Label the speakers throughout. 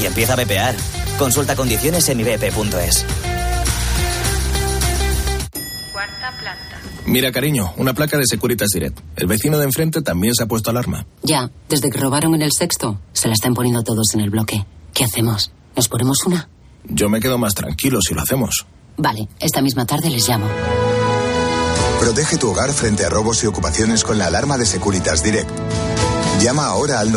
Speaker 1: y empieza a bepear. Consulta condiciones en ibepe.es.
Speaker 2: Cuarta planta.
Speaker 3: Mira, cariño, una placa de Securitas Direct. El vecino de enfrente también se ha puesto alarma.
Speaker 4: Ya, desde que robaron en el sexto, se la están poniendo todos en el bloque. ¿Qué hacemos? ¿Nos ponemos una?
Speaker 3: Yo me quedo más tranquilo si lo hacemos.
Speaker 4: Vale, esta misma tarde les llamo.
Speaker 5: Protege tu hogar frente a robos y ocupaciones con la alarma de Securitas Direct. Llama ahora al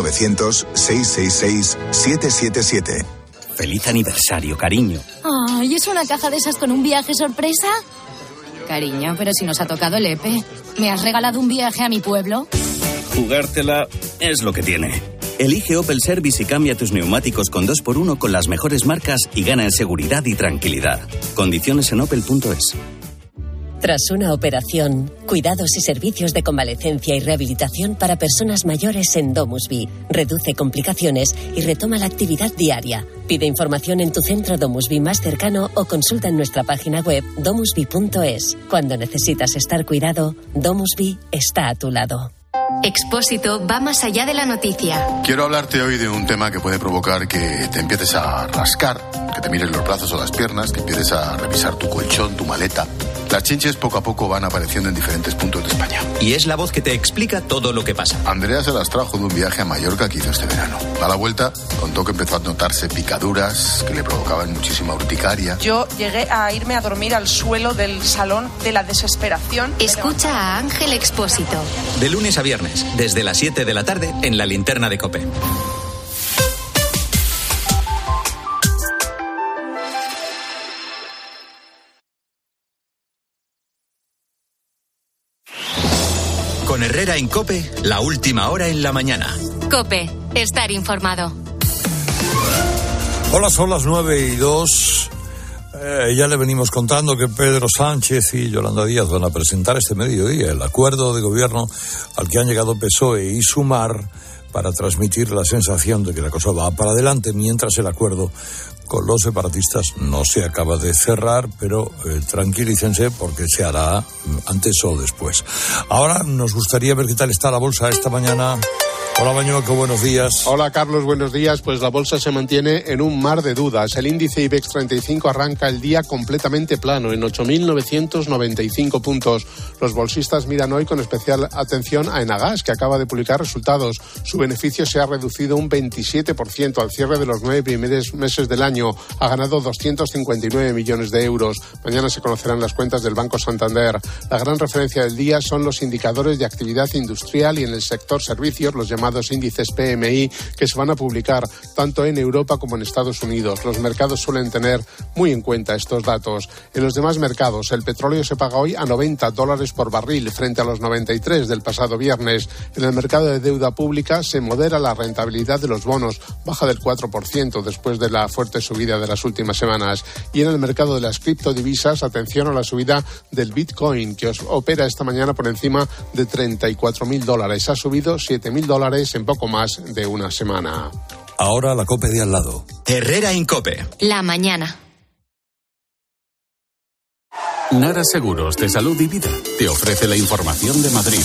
Speaker 5: 900-666-777.
Speaker 6: Feliz aniversario, cariño.
Speaker 7: Ay, ¿es una caja de esas con un viaje sorpresa? Cariño, pero si nos ha tocado el EPE. ¿Me has regalado un viaje a mi pueblo?
Speaker 6: Jugártela es lo que tiene. Elige Opel Service y cambia tus neumáticos con 2x1 con las mejores marcas y gana en seguridad y tranquilidad. Condiciones en opel.es.
Speaker 8: Tras una operación, cuidados y servicios de convalecencia y rehabilitación para personas mayores en DomusVi. Reduce complicaciones y retoma la actividad diaria. Pide información en tu centro DomusVi más cercano o consulta en nuestra página web domusvi.es. Cuando necesitas estar cuidado, DomusVi está a tu lado.
Speaker 9: Expósito va más allá de la noticia.
Speaker 10: Quiero hablarte hoy de un tema que puede provocar que te empieces a rascar, que te mires los brazos o las piernas, que empieces a revisar tu colchón, tu maleta. Las chinches poco a poco van apareciendo en diferentes puntos de España.
Speaker 11: Y es la voz que te explica todo lo que pasa.
Speaker 10: Andrea se las trajo de un viaje a Mallorca que hizo este verano. A la vuelta contó que empezó a notarse picaduras que le provocaban muchísima urticaria.
Speaker 12: Yo llegué a irme a dormir al suelo del salón de la desesperación.
Speaker 9: Escucha a Ángel Expósito.
Speaker 11: De lunes a viernes, desde las 7 de la tarde, en la linterna de COPE. Con Herrera en COPE, la última hora en la mañana.
Speaker 9: COPE, estar informado.
Speaker 13: Hola, son las 9:02. Ya le venimos contando que Pedro Sánchez y Yolanda Díaz van a presentar este mediodía el acuerdo de gobierno al que han llegado PSOE y Sumar para transmitir la sensación de que la cosa va para adelante, mientras el acuerdo con los separatistas no se acaba de cerrar, pero tranquilícense porque se hará antes o después. Ahora nos gustaría ver qué tal está la bolsa esta mañana. Hola, Bañueco, buenos días.
Speaker 14: Hola, Carlos, buenos días. Pues la bolsa se mantiene en un mar de dudas. El índice IBEX 35 arranca el día completamente plano, en 8.995 puntos. Los bolsistas miran hoy con especial atención a Enagas, que acaba de publicar resultados. Su beneficio se ha reducido un 27% al cierre de los 9 primeros meses del año. Ha ganado 259 millones de euros. Mañana se conocerán las cuentas del Banco Santander. La gran referencia del día son los indicadores de actividad industrial y en el sector servicios, los llamados índices PMI, que se van a publicar tanto en Europa como en Estados Unidos. Los mercados suelen tener muy en cuenta estos datos. En los demás mercados, el petróleo se paga hoy a $90 por barril frente a los 93 del pasado viernes. En el mercado de deuda pública se modera la rentabilidad de los bonos, baja del 4% después de la fuerte subida de las últimas semanas. Y en el mercado de las criptodivisas, atención a la subida del Bitcoin, que opera esta mañana por encima de $34.000. Ha subido $7.000 en poco más de una semana.
Speaker 13: Ahora la COPE de al lado.
Speaker 11: Herrera en COPE.
Speaker 9: La mañana.
Speaker 15: Nara Seguros de Salud y Vida te ofrece la información de Madrid.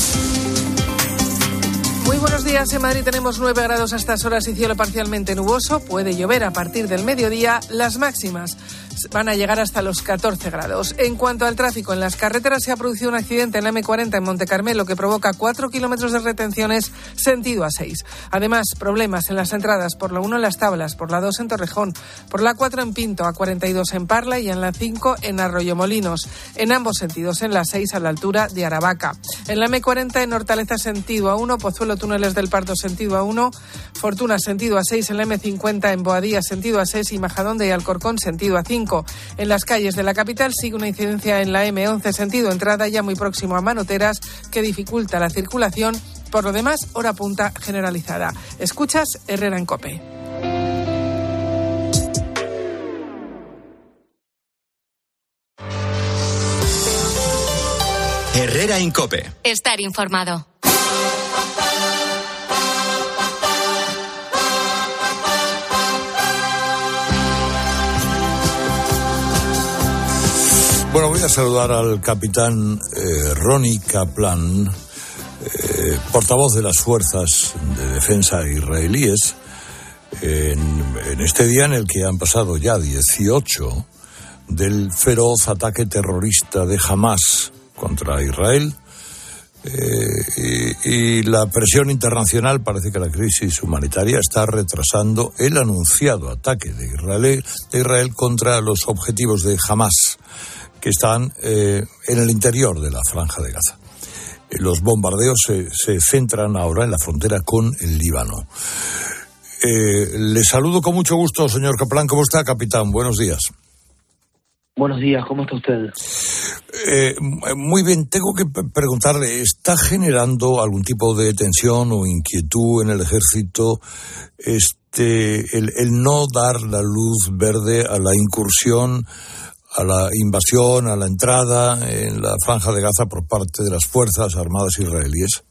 Speaker 16: Muy buenos días. En Madrid tenemos 9 grados a estas horas y cielo parcialmente nuboso. Puede llover a partir del mediodía. Las máximas van a llegar hasta los 14 grados. En cuanto al tráfico, en las carreteras se ha producido un accidente en la M40 en Montecarmelo que provoca 4 kilómetros de retenciones sentido A6. Además, problemas en las entradas por la 1 en Las Tablas, por la 2 en Torrejón, por la 4 en Pinto, A42 en Parla y en la 5 en Arroyomolinos. En ambos sentidos, en la 6 a la altura de Aravaca. En la M40 en Hortaleza sentido A1, Pozuelo Túneles del Pardo sentido A1, Fortuna sentido A6 en la M50 en Boadilla sentido A6 y Majadahonda y Alcorcón sentido A5. En las calles de la capital sigue una incidencia en la M11 sentido entrada ya muy próximo a Manoteras que dificulta la circulación. Por lo demás, hora punta generalizada. Escuchas Herrera en COPE.
Speaker 11: Herrera en COPE.
Speaker 9: Estar informado.
Speaker 13: Bueno, voy a saludar al capitán Ronnie Kaplan, portavoz de las fuerzas de defensa israelíes, en este día en el que han pasado ya 18 del feroz ataque terrorista de Hamás contra Israel, y la presión internacional, parece que la crisis humanitaria está retrasando el anunciado ataque de Israel contra los objetivos de Hamás, que están en el interior de la Franja de Gaza. Los bombardeos se centran ahora en la frontera con el Líbano. Le saludo con mucho gusto, señor Kaplan. ¿Cómo está, capitán? Buenos días.
Speaker 17: Buenos días, ¿cómo está usted?
Speaker 13: Muy bien, tengo que preguntarle, ¿está generando algún tipo de tensión o inquietud en el ejército el no dar la luz verde a la incursión, a la invasión, a la entrada en la Franja de Gaza por parte de las Fuerzas Armadas israelíes?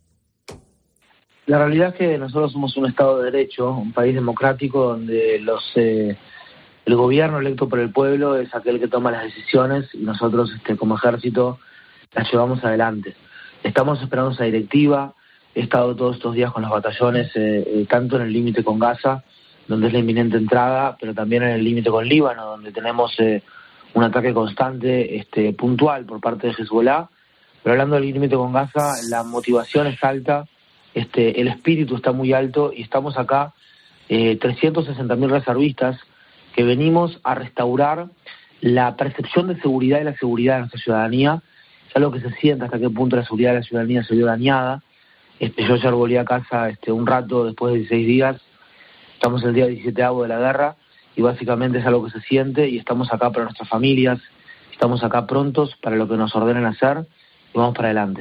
Speaker 17: La realidad es que nosotros somos un Estado de Derecho, un país democrático donde el gobierno electo por el pueblo es aquel que toma las decisiones y nosotros como ejército las llevamos adelante. Estamos esperando esa directiva. He estado todos estos días con los batallones, tanto en el límite con Gaza, donde es la inminente entrada, pero también en el límite con Líbano, donde tenemos un ataque constante, puntual por parte de Hezbollah. Pero hablando del límite con Gaza, la motivación es alta, el espíritu está muy alto y estamos acá 360.000 reservistas que venimos a restaurar la percepción de seguridad y la seguridad de nuestra ciudadanía. Es algo que se siente hasta qué punto la seguridad de la ciudadanía se vio dañada. Yo ayer volví a casa un rato después de 16 días. Estamos el día 17º de la guerra y básicamente es algo que se siente y estamos acá para nuestras familias, estamos acá prontos para lo que nos ordenen hacer y vamos para adelante.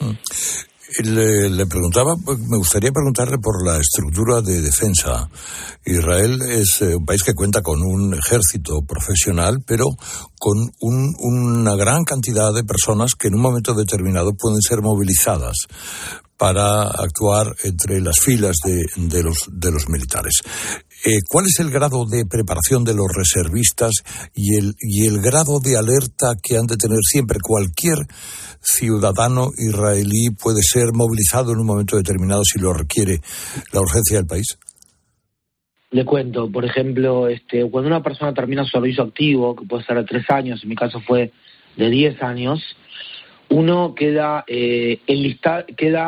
Speaker 13: Le preguntaba, me gustaría preguntarle por la estructura de defensa. Israel es un país que cuenta con un ejército profesional, pero con una gran cantidad de personas que en un momento determinado pueden ser movilizadas para actuar entre las filas de los militares. ¿Cuál es el grado de preparación de los reservistas y el grado de alerta que han de tener siempre? Cualquier ciudadano israelí puede ser movilizado en un momento determinado si lo requiere la urgencia del país.
Speaker 17: Le cuento, por ejemplo, cuando una persona termina su servicio activo, que puede ser de 3 años, en mi caso fue de 10 años, uno queda enlistado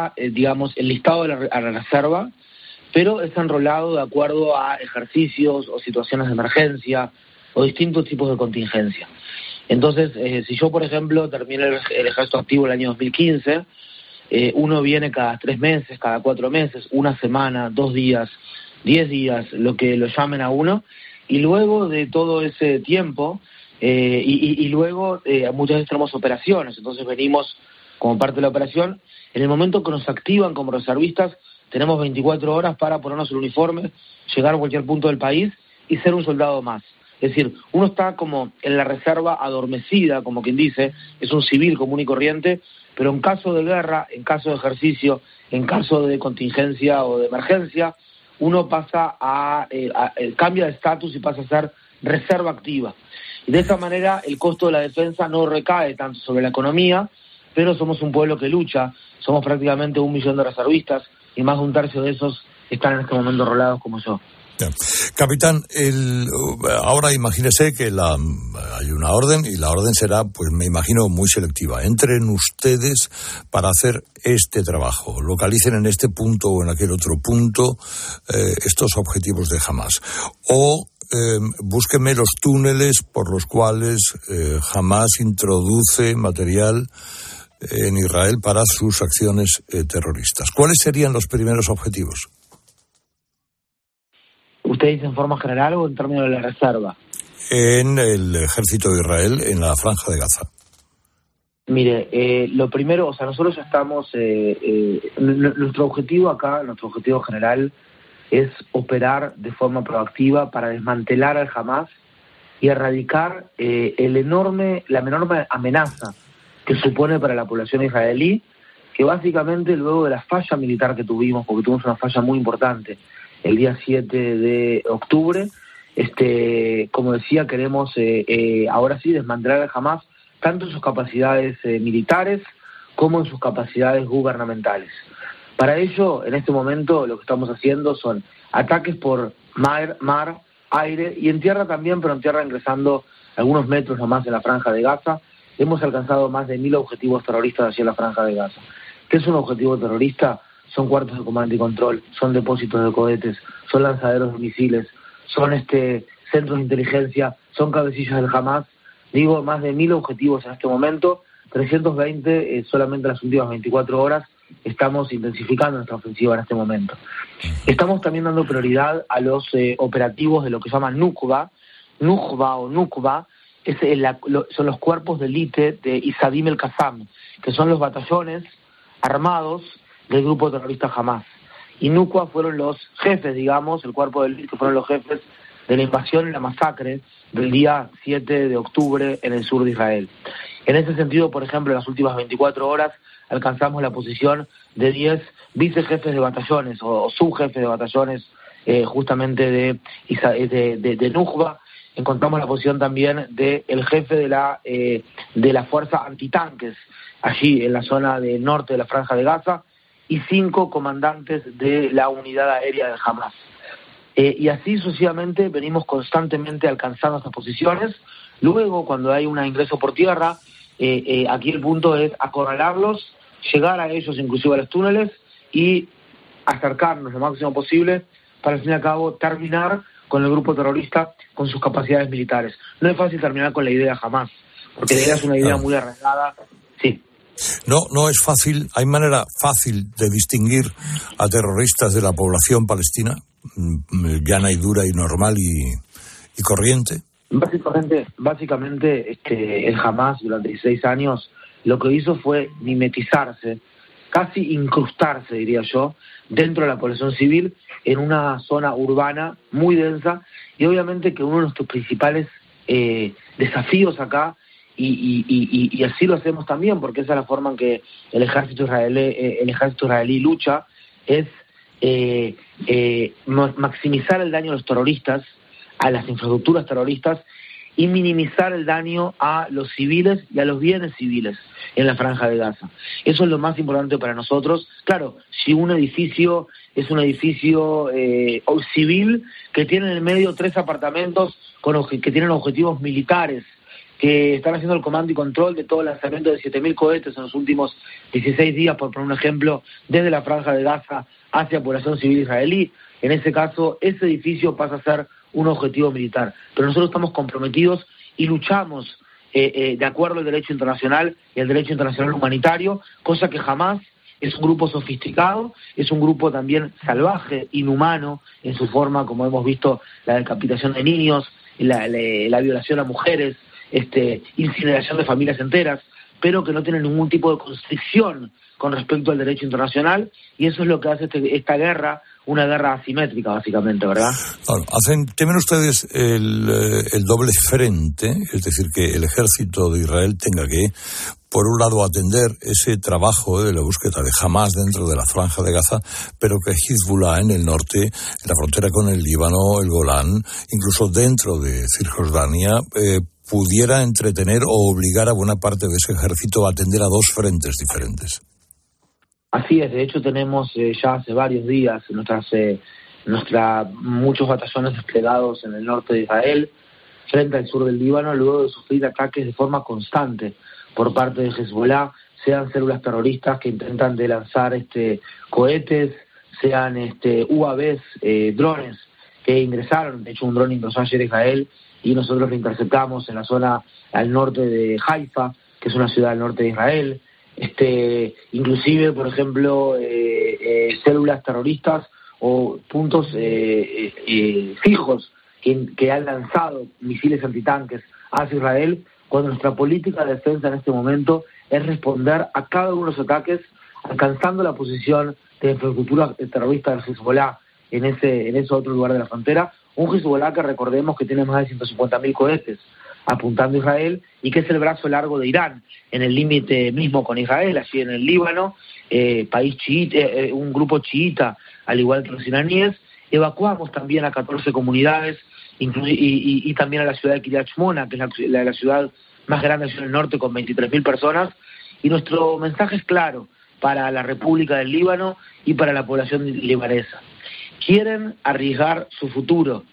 Speaker 17: a la reserva, pero es enrolado de acuerdo a ejercicios o situaciones de emergencia o distintos tipos de contingencia. Entonces, si yo, por ejemplo, termino el ejército activo el año 2015, uno viene cada 3 meses, cada 4 meses, 1 semana, 2 días, 10 días, lo que lo llamen a uno, y luego de todo ese tiempo, y luego muchas veces tenemos operaciones, entonces venimos como parte de la operación. En el momento que nos activan como reservistas, tenemos 24 horas para ponernos el uniforme, llegar a cualquier punto del país y ser un soldado más. Es decir, uno está como en la reserva adormecida, como quien dice, es un civil común y corriente, pero en caso de guerra, en caso de ejercicio, en caso de contingencia o de emergencia, uno pasa cambia de estatus y pasa a ser reserva activa. Y de esa manera el costo de la defensa no recae tanto sobre la economía, pero somos un pueblo que lucha, somos prácticamente 1 millón de reservistas y más de 1/3 de esos están en este momento rolados como yo.
Speaker 13: Capitán, ahora imagínese que hay una orden y la orden será, pues me imagino, muy selectiva. Entren ustedes para hacer este trabajo, localicen en este punto o en aquel otro punto estos objetivos de Hamás. O búsquenme los túneles por los cuales Hamás introduce material en Israel para sus acciones terroristas. ¿Cuáles serían los primeros objetivos?
Speaker 17: ¿Usted dice en forma general o en términos de la reserva?
Speaker 13: En el ejército de Israel, en la Franja de Gaza.
Speaker 17: Mire, lo primero, nosotros ya estamos... nuestro objetivo acá, nuestro objetivo general, es operar de forma proactiva para desmantelar al Hamás y erradicar la enorme amenaza que supone para la población israelí, que básicamente luego de la falla militar que tuvimos, porque tuvimos una falla muy importante, el día 7 de octubre, como decía, queremos ahora sí desmantelar al Hamás, tanto en sus capacidades militares como en sus capacidades gubernamentales. Para ello, en este momento, lo que estamos haciendo son ataques por mar, aire y en tierra también, pero en tierra ingresando algunos metros nomás en la Franja de Gaza. Hemos alcanzado más de 1.000 objetivos terroristas hacia la Franja de Gaza. ¿Qué es un objetivo terrorista? Son cuartos de comando y control, son depósitos de cohetes, son lanzaderos de misiles, son centros de inteligencia, son cabecillas del Hamas. Digo, más de 1.000 objetivos en este momento, 320 solamente en las últimas 24 horas. Estamos intensificando nuestra ofensiva en este momento. Estamos también dando prioridad a los operativos de lo que se llama Nukba, son los cuerpos de élite de Isadim el-Qassam, que son los batallones armados del grupo terrorista Hamas. Y Nukba fueron los jefes, digamos, el cuerpo de élite que fueron los jefes de la invasión y la masacre del día 7 de octubre en el sur de Israel. En ese sentido, por ejemplo, en las últimas 24 horas alcanzamos la posición de 10 vicejefes de batallones o subjefes de batallones justamente de Nukba. Encontramos la posición también del jefe de la fuerza antitanques allí en la zona del norte de la Franja de Gaza y 5 comandantes de la unidad aérea del Hamas. Y así sucesivamente venimos constantemente alcanzando estas posiciones. Luego, cuando hay un ingreso por tierra, aquí el punto es acorralarlos, llegar a ellos inclusive a los túneles y acercarnos lo máximo posible para al fin y al cabo terminar con el grupo terrorista, con sus capacidades militares. No es fácil terminar con la idea jamás, porque la idea es una idea muy arraigada. Sí.
Speaker 13: No es fácil. ¿Hay manera fácil de distinguir a terroristas de la población palestina, llana y dura y normal y corriente?
Speaker 17: Básicamente el Hamas durante 16 años lo que hizo fue mimetizarse, casi incrustarse, diría yo, dentro de la población civil en una zona urbana muy densa, y obviamente que uno de nuestros principales desafíos acá, y así lo hacemos también, porque esa es la forma en que el ejército israelí lucha, es maximizar el daño a los terroristas, a las infraestructuras terroristas, y minimizar el daño a los civiles y a los bienes civiles en la Franja de Gaza. Eso es lo más importante para nosotros. Claro, si un edificio es un edificio civil que tiene en el medio 3 apartamentos que tienen objetivos militares, que están haciendo el comando y control de todo el lanzamiento de 7.000 cohetes en los últimos 16 días, por poner un ejemplo, desde la Franja de Gaza hacia población civil israelí, en ese caso, ese edificio pasa a ser un objetivo militar. Pero nosotros estamos comprometidos y luchamos de acuerdo al derecho internacional y al derecho internacional humanitario, cosa que jamás es un grupo sofisticado, es un grupo también salvaje, inhumano en su forma, como hemos visto, la decapitación de niños, la violación a mujeres, incineración de familias enteras, pero que no tiene ningún tipo de constricción con respecto al derecho internacional, y eso es lo que hace esta guerra una guerra asimétrica, básicamente, ¿verdad?
Speaker 13: Claro, temen ustedes el doble frente, es decir, que el ejército de Israel tenga que, por un lado, atender ese trabajo de la búsqueda de Hamas dentro de la Franja de Gaza, pero que Hezbollah en el norte, en la frontera con el Líbano, el Golán, incluso dentro de Cisjordania, pudiera entretener o obligar a buena parte de ese ejército a atender a 2 frentes diferentes.
Speaker 17: Así es, de hecho tenemos ya hace varios días muchos batallones desplegados en el norte de Israel, frente al sur del Líbano, luego de sufrir ataques de forma constante por parte de Hezbollah, sean células terroristas que intentan de lanzar cohetes, sean UAVs, drones que ingresaron. De hecho, un dron ingresó ayer a Israel y nosotros lo interceptamos en la zona al norte de Haifa, que es una ciudad al norte de Israel. Inclusive, por ejemplo, células terroristas o puntos fijos que han lanzado misiles antitanques hacia Israel, cuando nuestra política de defensa en este momento es responder a cada uno de los ataques, alcanzando la posición de infraestructura terrorista del Hezbollah en ese otro lugar de la frontera. Un Hezbollah que recordemos que tiene más de 150.000 cohetes apuntando a Israel, y que es el brazo largo de Irán, en el límite mismo con Israel, allí en el Líbano, país chiita, un grupo chiita, al igual que los iraníes. Evacuamos también a 14 comunidades, y también a la ciudad de Kiryat Shmona, que es la ciudad más grande en el norte, con 23.000 personas, y nuestro mensaje es claro: para la República del Líbano y para la población libanesa. Quieren arriesgar su futuro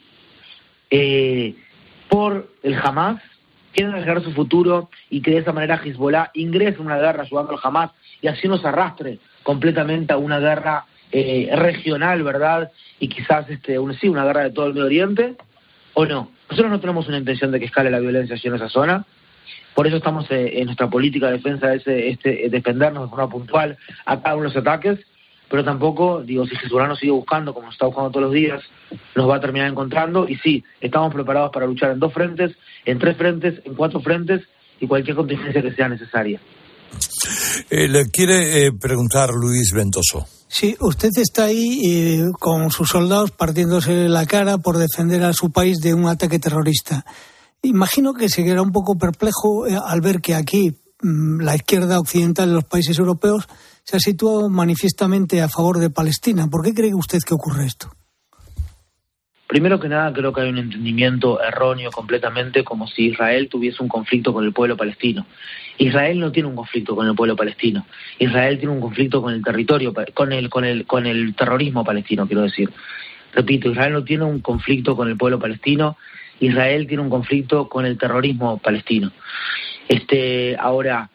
Speaker 17: por el Hamas, quieren arriesgar su futuro y que de esa manera Hezbollah ingrese en una guerra ayudando al Hamas y así nos arrastre completamente a una guerra regional, ¿verdad? Y quizás una guerra de todo el Medio Oriente, ¿o no? Nosotros no tenemos una intención de que escale la violencia allí en esa zona. Por eso estamos en nuestra política de defensa defendernos de forma puntual a cada uno de los ataques, pero tampoco, si Hezbollah nos sigue buscando, como nos está buscando todos los días, nos va a terminar encontrando, y sí, estamos preparados para luchar en 2 frentes, en 3 frentes, en 4 frentes, y cualquier contingencia que sea necesaria.
Speaker 13: Le quiere preguntar Luis Ventoso.
Speaker 18: Sí, usted está ahí con sus soldados partiéndose la cara por defender a su país de un ataque terrorista. Imagino que se quedará un poco perplejo al ver que aquí la izquierda occidental de los países europeos se ha situado manifiestamente a favor de Palestina. ¿Por qué cree usted que ocurre esto?
Speaker 17: Primero que nada, creo que hay un entendimiento erróneo completamente, como si Israel tuviese un conflicto con el pueblo palestino. Israel no tiene un conflicto con el pueblo palestino. Israel tiene un conflicto con el territorio, con el terrorismo palestino, quiero decir. Repito, Israel no tiene un conflicto con el pueblo palestino. Israel tiene un conflicto con el terrorismo palestino. Ahora,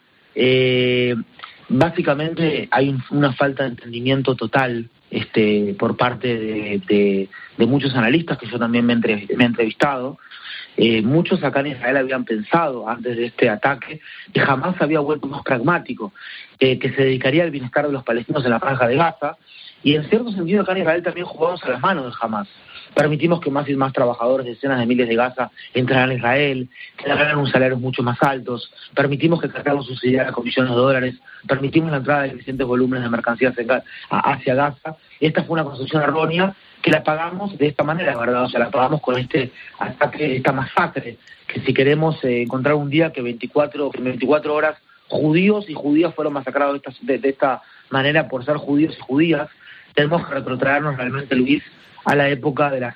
Speaker 17: básicamente hay una falta de entendimiento total por parte de muchos analistas que yo también me he entrevistado. Muchos acá en Israel habían pensado antes de este ataque que jamás había vuelto más pragmático, que se dedicaría al bienestar de los palestinos en la franja de Gaza, y en cierto sentido acá en Israel también jugamos a las manos de Hamas. Permitimos que más y más trabajadores, decenas de miles de Gaza, entraran a Israel, que ganaran unos salarios mucho más altos, permitimos que Qatar subsidiara con millones de dólares, permitimos la entrada de crecientes volúmenes de mercancías hacia Gaza. Esta fue una construcción errónea que la pagamos de esta manera, ¿verdad? O sea, la pagamos con este ataque, esta masacre, que si queremos encontrar un día que 24 horas judíos y judías fueron masacrados de esta manera por ser judíos y judías, tenemos que retrotraernos realmente, Luis, a la época de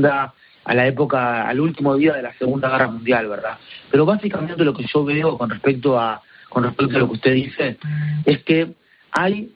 Speaker 17: al último día de la Segunda Guerra Mundial, ¿verdad? Pero básicamente lo que yo veo con respecto a lo que usted dice es que hay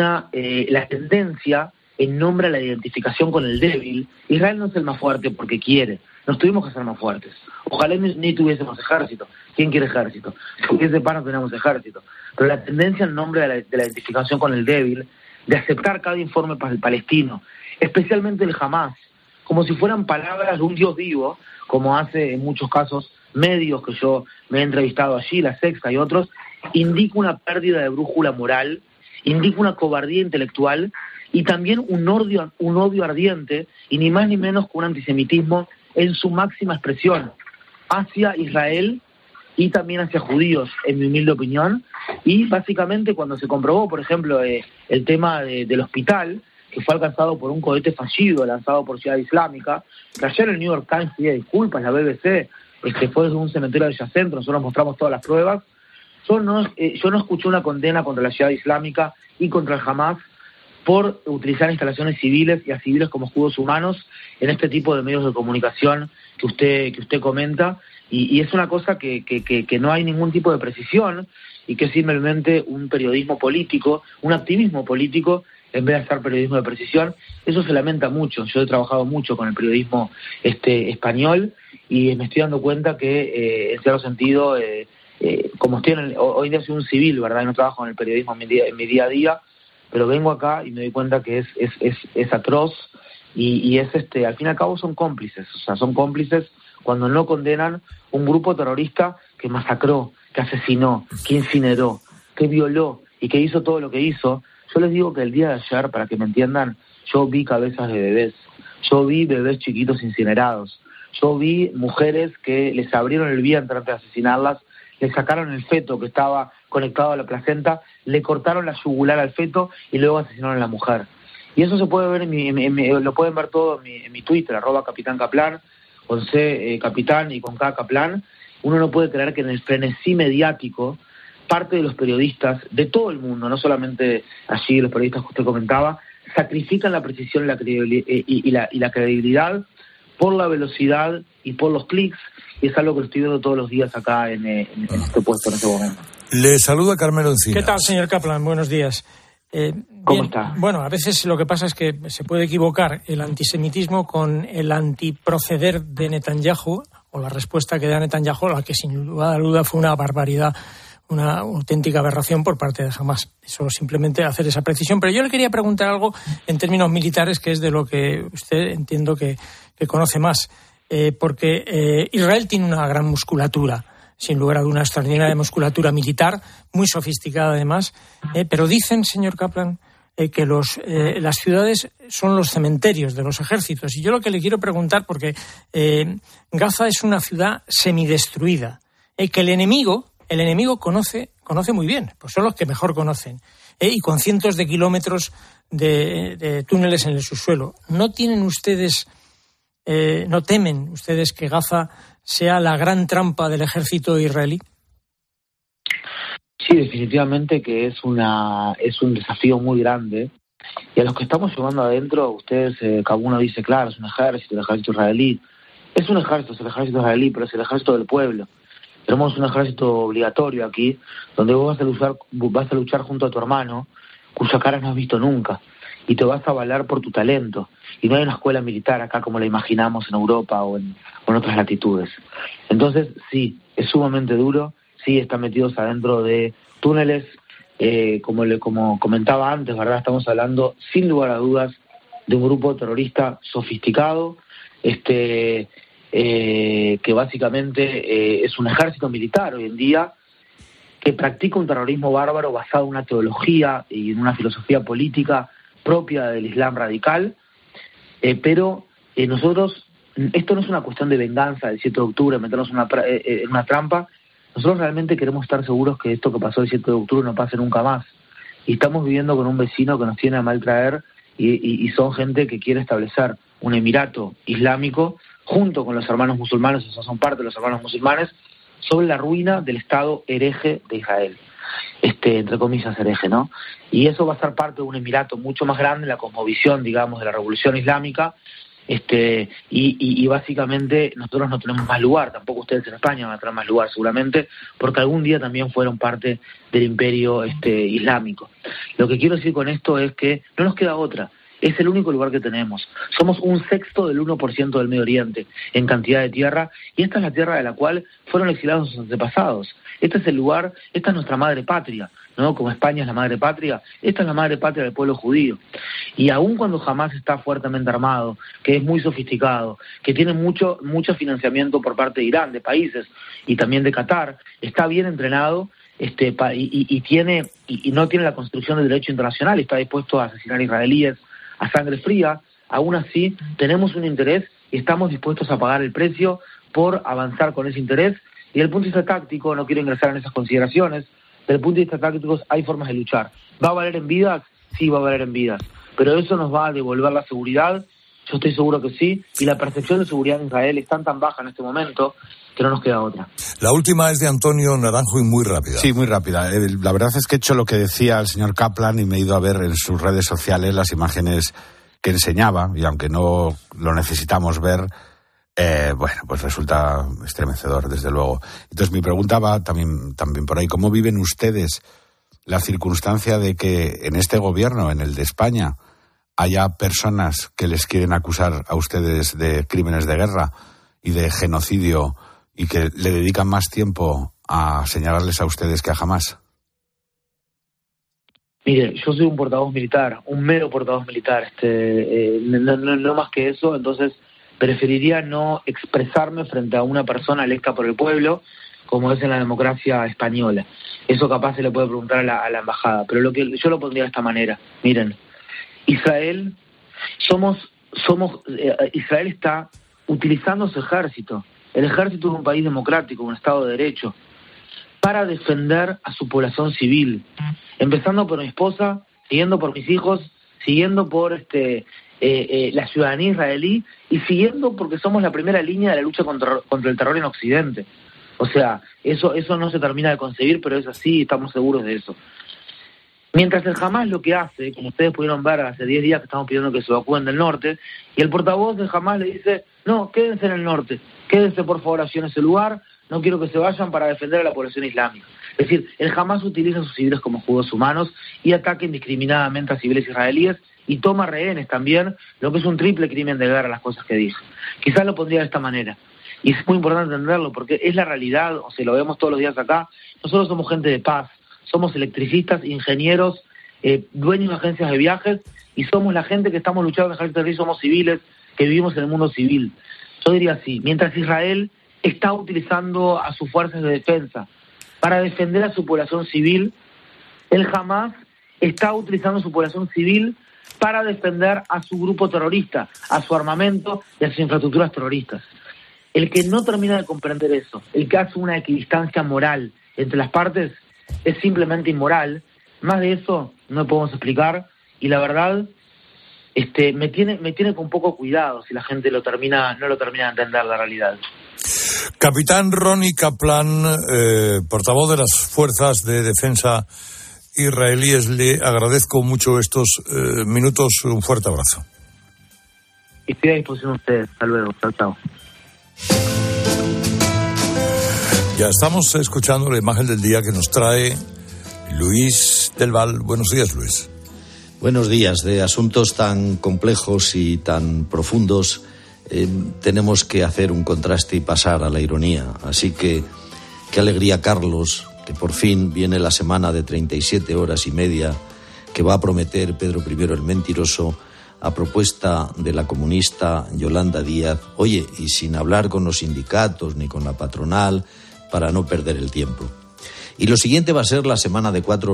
Speaker 17: la tendencia en nombre a la identificación con el débil. Israel no es el más fuerte porque quiere, nos tuvimos que hacer más fuertes. Ojalá ni tuviésemos ejército. ¿Quién quiere ejército? Si hubiese paz no tenemos ejército. Pero la tendencia en nombre de la identificación con el débil, de aceptar cada informe palestino, especialmente el Hamas, como si fueran palabras de un Dios vivo, como hace en muchos casos medios que yo me he entrevistado allí, La Sexta y otros, indica una pérdida de brújula moral, indica una cobardía intelectual y también un odio ardiente, y ni más ni menos que un antisemitismo en su máxima expresión hacia Israel y también hacia judíos, en mi humilde opinión. Y básicamente cuando se comprobó, por ejemplo, el tema del hospital, que fue alcanzado por un cohete fallido lanzado por Ciudad Islámica, que ayer el New York Times pedía disculpas, la BBC, fue desde un cementerio adyacente, nosotros mostramos todas las pruebas. Yo no escuché una condena contra la Ciudad Islámica y contra el Hamas por utilizar instalaciones civiles y a civiles como escudos humanos en este tipo de medios de comunicación que usted comenta, y es una cosa que no hay ningún tipo de precisión y que es simplemente un periodismo político, un activismo político en vez de hacer periodismo de precisión. Eso se lamenta mucho. Yo he trabajado mucho con el periodismo español y me estoy dando cuenta que en cierto sentido como estoy hoy día soy un civil, ¿verdad? Y no trabajo en el periodismo en mi día a día, pero vengo acá y me doy cuenta que es atroz y es al fin y al cabo son cómplices. O sea, son cómplices cuando no condenan un grupo terrorista que masacró, que asesinó, que incineró, que violó y que hizo todo lo que hizo. Yo les digo que el día de ayer, para que me entiendan, yo vi cabezas de bebés, yo vi bebés chiquitos incinerados, yo vi mujeres que les abrieron el vientre antes de asesinarlas, le sacaron el feto que estaba conectado a la placenta, le cortaron la yugular al feto y luego asesinaron a la mujer. Y eso se puede ver lo pueden ver todo en mi Twitter, @CapitánCaplan, con C Capitán y con K Caplan. Uno no puede creer que en el frenesí mediático parte de los periodistas de todo el mundo, no solamente allí los periodistas que usted comentaba, sacrifican la precisión y la credibilidad por la velocidad y por los clics, y es algo que estoy viendo todos los días acá en este puesto en este momento.
Speaker 13: Le saluda Carmelo Encinas.
Speaker 19: ¿Qué tal, señor Kaplan? Buenos días.
Speaker 17: ¿Cómo está?
Speaker 19: Bueno, a veces lo que pasa es que se puede equivocar el antisemitismo con el antiproceder de Netanyahu, o la respuesta que da Netanyahu, la que sin lugar a duda fue una barbaridad, una auténtica aberración por parte de Hamás. Eso simplemente hacer esa precisión. Pero yo le quería preguntar algo en términos militares, que es de lo que usted entiendo que conoce más. Porque Israel tiene una gran musculatura, sin lugar a duda, una extraordinaria musculatura militar, muy sofisticada además. Pero dicen, señor Kaplan, que las ciudades son los cementerios de los ejércitos. Y yo lo que le quiero preguntar, porque Gaza es una ciudad semidestruida, que el enemigo conoce muy bien, pues son los que mejor conocen, y con cientos de kilómetros de túneles en el subsuelo. ¿No temen ustedes que Gaza sea la gran trampa del ejército israelí?
Speaker 17: Sí, definitivamente que es un desafío muy grande. Y a los que estamos llevando adentro, ustedes, cada uno dice, claro, es un ejército, el ejército israelí. Es un ejército, es el ejército israelí, pero es el ejército del pueblo. Tenemos un ejército obligatorio aquí, donde vos vas a luchar junto a tu hermano, cuya cara no has visto nunca, y te vas a avalar por tu talento. Y no hay una escuela militar acá como la imaginamos en Europa o en otras latitudes. Entonces, sí, es sumamente duro, sí, están metidos adentro de túneles, como comentaba antes, ¿verdad? Estamos hablando, sin lugar a dudas, de un grupo terrorista sofisticado, que básicamente es un ejército militar hoy en día que practica un terrorismo bárbaro basado en una teología y en una filosofía política propia del Islam radical, pero nosotros, esto no es una cuestión de venganza del 7 de octubre, meternos en una trampa. Nosotros realmente queremos estar seguros que esto que pasó el 7 de octubre no pase nunca más, y estamos viviendo con un vecino que nos tiene a mal traer, y son gente que quiere establecer un emirato islámico junto con los hermanos musulmanes, o sea, son parte de los hermanos musulmanes, sobre la ruina del Estado hereje de Israel, entre comillas hereje, ¿no? Y eso va a ser parte de un emirato mucho más grande, la cosmovisión, digamos, de la revolución islámica, y básicamente nosotros no tenemos más lugar, tampoco ustedes en España van a tener más lugar seguramente, porque algún día también fueron parte del imperio islámico. Lo que quiero decir con esto es que no nos queda otra. Es el único lugar que tenemos. Somos 1/6 del 1% del Medio Oriente en cantidad de tierra, y esta es la tierra de la cual fueron exilados sus antepasados. Este es el lugar, esta es nuestra madre patria, ¿no? Como España es la madre patria, esta es la madre patria del pueblo judío. Y aun cuando Hamás está fuertemente armado, que es muy sofisticado, que tiene mucho financiamiento por parte de Irán, de países, y también de Qatar, está bien entrenado, y no tiene la construcción del derecho internacional, está dispuesto a asesinar israelíes a sangre fría. Aún así tenemos un interés y estamos dispuestos a pagar el precio por avanzar con ese interés. Y desde el punto de vista táctico, no quiero ingresar en esas consideraciones, desde el punto de vista táctico hay formas de luchar. ¿Va a valer en vidas? Sí, va a valer en vidas, pero eso nos va a devolver la seguridad. Yo estoy seguro que sí, y la percepción de seguridad en Israel es tan baja en este momento que no nos queda otra.
Speaker 13: La última es de Antonio Naranjo y muy rápida.
Speaker 20: Sí, muy rápida. La verdad es que he hecho lo que decía el señor Kaplan y me he ido a ver en sus redes sociales las imágenes que enseñaba, y aunque no lo necesitamos ver, pues resulta estremecedor, desde luego. Entonces mi pregunta va también por ahí. ¿Cómo viven ustedes la circunstancia de que en este gobierno, en el de España, haya personas que les quieren acusar a ustedes de crímenes de guerra y de genocidio, y que le dedican más tiempo a señalarles a ustedes que a Hamás?
Speaker 17: Mire, yo soy un portavoz militar, un mero portavoz militar, no más que eso. Entonces preferiría no expresarme frente a una persona electa por el pueblo, como es en la democracia española. Eso capaz se le puede preguntar a la embajada, pero yo lo pondría de esta manera. Miren, Israel Israel está utilizando su ejército. El ejército es un país democrático, un Estado de Derecho, para defender a su población civil, empezando por mi esposa, siguiendo por mis hijos, siguiendo por la ciudadanía israelí, y siguiendo porque somos la primera línea de la lucha contra el terror en Occidente. O sea, eso no se termina de concebir, pero es así y estamos seguros de eso. Mientras el Hamás lo que hace, como ustedes pudieron ver hace 10 días que estamos pidiendo que se evacúen del norte, y el portavoz de Hamás le dice, no, quédense en el norte, quédense por favor allí en ese lugar, no quiero que se vayan para defender a la población islámica. Es decir, el Hamas utiliza a sus civiles como escudos humanos y ataca indiscriminadamente a civiles israelíes y toma rehenes también, lo que es un triple crimen de guerra, las cosas que dije. Quizás lo pondría de esta manera. Y es muy importante entenderlo porque es la realidad, o sea, lo vemos todos los días acá. Nosotros somos gente de paz, somos electricistas, ingenieros, dueños de agencias de viajes y somos la gente que estamos luchando en el ejército israelí, somos civiles que vivimos en el mundo civil. Yo diría así, mientras Israel está utilizando a sus fuerzas de defensa para defender a su población civil, el Hamas está utilizando a su población civil para defender a su grupo terrorista, a su armamento y a sus infraestructuras terroristas. El que no termina de comprender eso, el que hace una equidistancia moral entre las partes, es simplemente inmoral. Más de eso no podemos explicar y la verdad me tiene con poco cuidado si la gente no lo termina de entender la realidad.
Speaker 13: Capitán Ronnie Kaplan, portavoz de las fuerzas de defensa israelíes, le agradezco mucho estos minutos. Un fuerte abrazo.
Speaker 17: Estoy a disposición de ustedes. Hasta luego. Chao, chao.
Speaker 13: Ya estamos escuchando la imagen del día que nos trae Luis del Val. Buenos días, Luis.
Speaker 21: Buenos días. De asuntos tan complejos y tan profundos tenemos que hacer un contraste y pasar a la ironía. Así que qué alegría, Carlos, que por fin viene la semana de 37 horas y media que va a prometer Pedro I el Mentiroso a propuesta de la comunista Yolanda Díaz. Oye, y sin hablar con los sindicatos ni con la patronal para no perder el tiempo. Y lo siguiente va a ser la semana de 4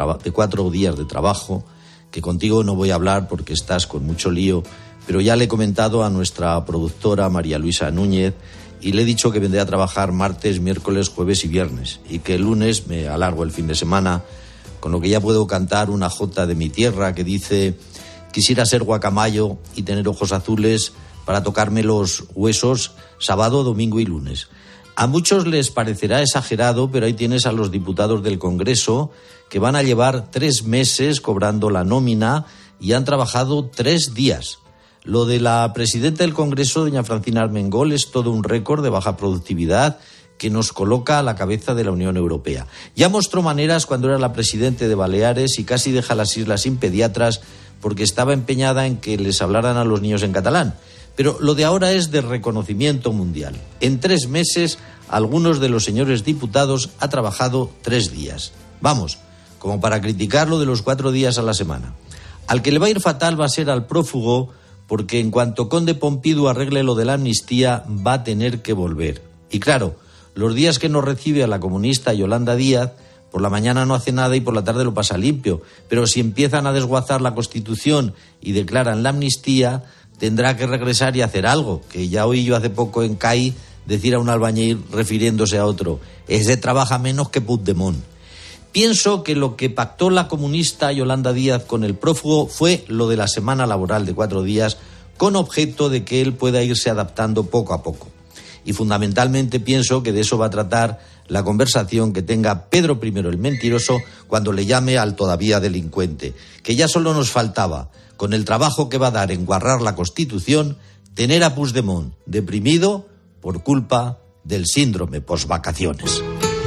Speaker 21: días de trabajo, que contigo no voy a hablar porque estás con mucho lío, pero ya le he comentado a nuestra productora María Luisa Núñez y le he dicho que vendré a trabajar martes, miércoles, jueves y viernes y que el lunes me alargo el fin de semana, con lo que ya puedo cantar una jota de mi tierra que dice: quisiera ser guacamayo y tener ojos azules para tocarme los huesos sábado, domingo y lunes. A muchos les parecerá exagerado, pero ahí tienes a los diputados del Congreso que van a llevar 3 meses cobrando la nómina y han trabajado 3 días. Lo de la presidenta del Congreso, doña Francina Armengol, es todo un récord de baja productividad que nos coloca a la cabeza de la Unión Europea. Ya mostró maneras cuando era la presidenta de Baleares y casi deja las islas sin pediatras porque estaba empeñada en que les hablaran a los niños en catalán. Pero lo de ahora es de reconocimiento mundial. En 3 meses, algunos de los señores diputados ha trabajado 3 días. Vamos, como para criticar lo de los 4 días a la semana. Al que le va a ir fatal va a ser al prófugo, porque en cuanto Conde Pompidou arregle lo de la amnistía, va a tener que volver. Y claro, los días que no recibe a la comunista Yolanda Díaz, por la mañana no hace nada y por la tarde lo pasa limpio. Pero si empiezan a desguazar la Constitución y declaran la amnistía, tendrá que regresar y hacer algo, que ya oí yo hace poco en CAI decir a un albañil refiriéndose a otro: ese trabaja menos que Puigdemont. Pienso que lo que pactó la comunista Yolanda Díaz con el prófugo fue lo de la semana laboral de 4 días, con objeto de que él pueda irse adaptando poco a poco. Y fundamentalmente pienso que de eso va a tratar la conversación que tenga Pedro I el Mentiroso cuando le llame al todavía delincuente, que ya solo nos faltaba, con el trabajo que va a dar en guarrar la Constitución, tener a Puigdemont deprimido por culpa del síndrome posvacaciones.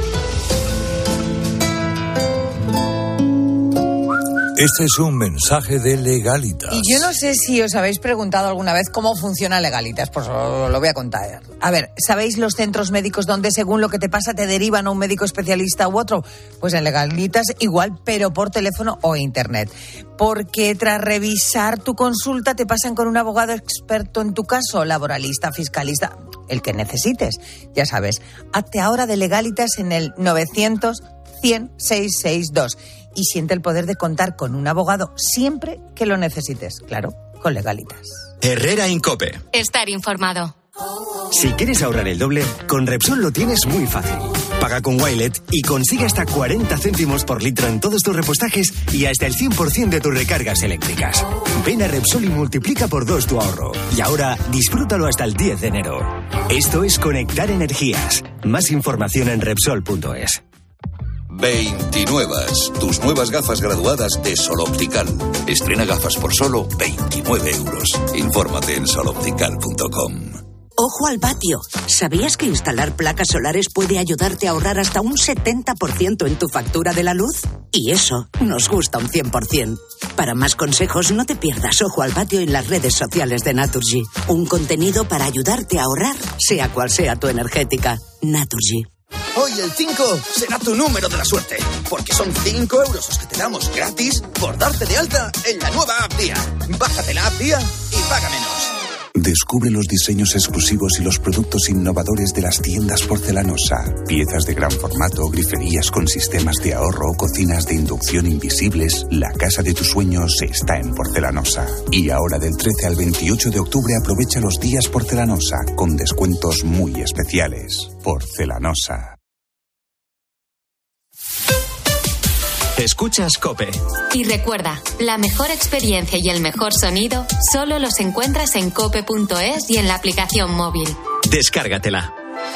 Speaker 13: Este es un mensaje de Legalitas.
Speaker 22: Y yo no sé si os habéis preguntado alguna vez cómo funciona Legalitas, pues os lo voy a contar. A ver, ¿sabéis los centros médicos donde según lo que te pasa te derivan a un médico especialista u otro? Pues en Legalitas igual, pero por teléfono o internet. Porque tras revisar tu consulta te pasan con un abogado experto en tu caso, laboralista, fiscalista, el que necesites. Ya sabes, hazte ahora de Legalitas en el 900-100-662 y siente el poder de contar con un abogado siempre que lo necesites. Claro, con Legalitas.
Speaker 11: Herrera Incope.
Speaker 9: Estar informado.
Speaker 23: Si quieres ahorrar el doble, con Repsol lo tienes muy fácil. Paga con Wilet y consigue hasta 40 céntimos por litro en todos tus repostajes y hasta el 100% de tus recargas eléctricas. Ven a Repsol y multiplica por 2 tu ahorro. Y ahora, disfrútalo hasta el 10 de enero. Esto es Conectar Energías. Más información en Repsol.es.
Speaker 24: 29. Tus nuevas gafas graduadas de Sol Optical. Estrena gafas por solo 29 euros. Infórmate en soloptical.com.
Speaker 1: Ojo al patio. ¿Sabías que instalar placas solares puede ayudarte a ahorrar hasta un 70% en tu factura de la luz? Y eso nos gusta un 100%. Para más consejos, no te pierdas Ojo al patio en las redes sociales de Naturgy. Un contenido para ayudarte a ahorrar, sea cual sea tu energética. Naturgy.
Speaker 2: Hoy el 5 será tu número de la suerte, porque son 5 euros los que te damos gratis por darte de alta en la nueva app Día. Bájate la app Día y paga menos.
Speaker 3: Descubre los diseños exclusivos y los productos innovadores de las tiendas Porcelanosa. Piezas de gran formato, griferías con sistemas de ahorro, cocinas de inducción invisibles. La casa de tus sueños está en Porcelanosa. Y ahora del 13 al 28 de octubre aprovecha los días Porcelanosa con descuentos muy especiales. Porcelanosa.
Speaker 11: Escuchas COPE.
Speaker 9: Y recuerda, la mejor experiencia y el mejor sonido solo los encuentras en cope.es y en la aplicación móvil.
Speaker 11: Descárgatela.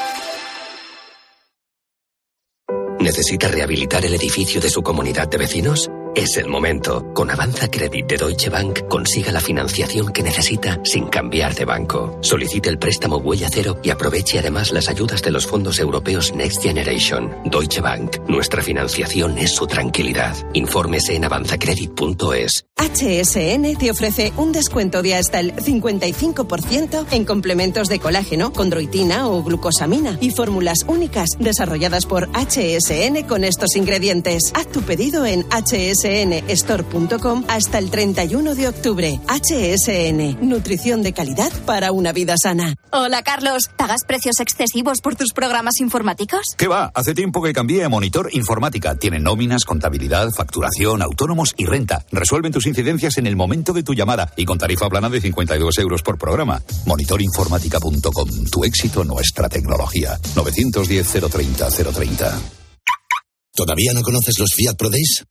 Speaker 4: ¿Necesita rehabilitar el edificio de su comunidad de vecinos? Es el momento. Con Avanza Credit de Deutsche Bank consiga la financiación que necesita sin cambiar de banco. Solicite el préstamo Huella Cero y aproveche además las ayudas de los fondos europeos Next Generation. Deutsche Bank. Nuestra financiación es su tranquilidad. Infórmese en avanzacredit.es.
Speaker 25: HSN te ofrece un descuento de hasta el 55% en complementos de colágeno, condroitina o glucosamina y fórmulas únicas desarrolladas por HSN con estos ingredientes. Haz tu pedido en hsnstore.com hasta el 31 de octubre. HSN, nutrición de calidad para una vida sana.
Speaker 26: Hola, Carlos. ¿Pagas precios excesivos por tus programas informáticos?
Speaker 27: ¿Qué va? Hace tiempo que cambié a Monitor Informática. Tienen nóminas, contabilidad, facturación, autónomos y renta. Resuelven tus incidencias en el momento de tu llamada y con tarifa plana de 52 euros por programa. Monitorinformática.com. Tu éxito, nuestra tecnología. 910 030 030.
Speaker 28: ¿Todavía no conoces los Fiat Pro Days?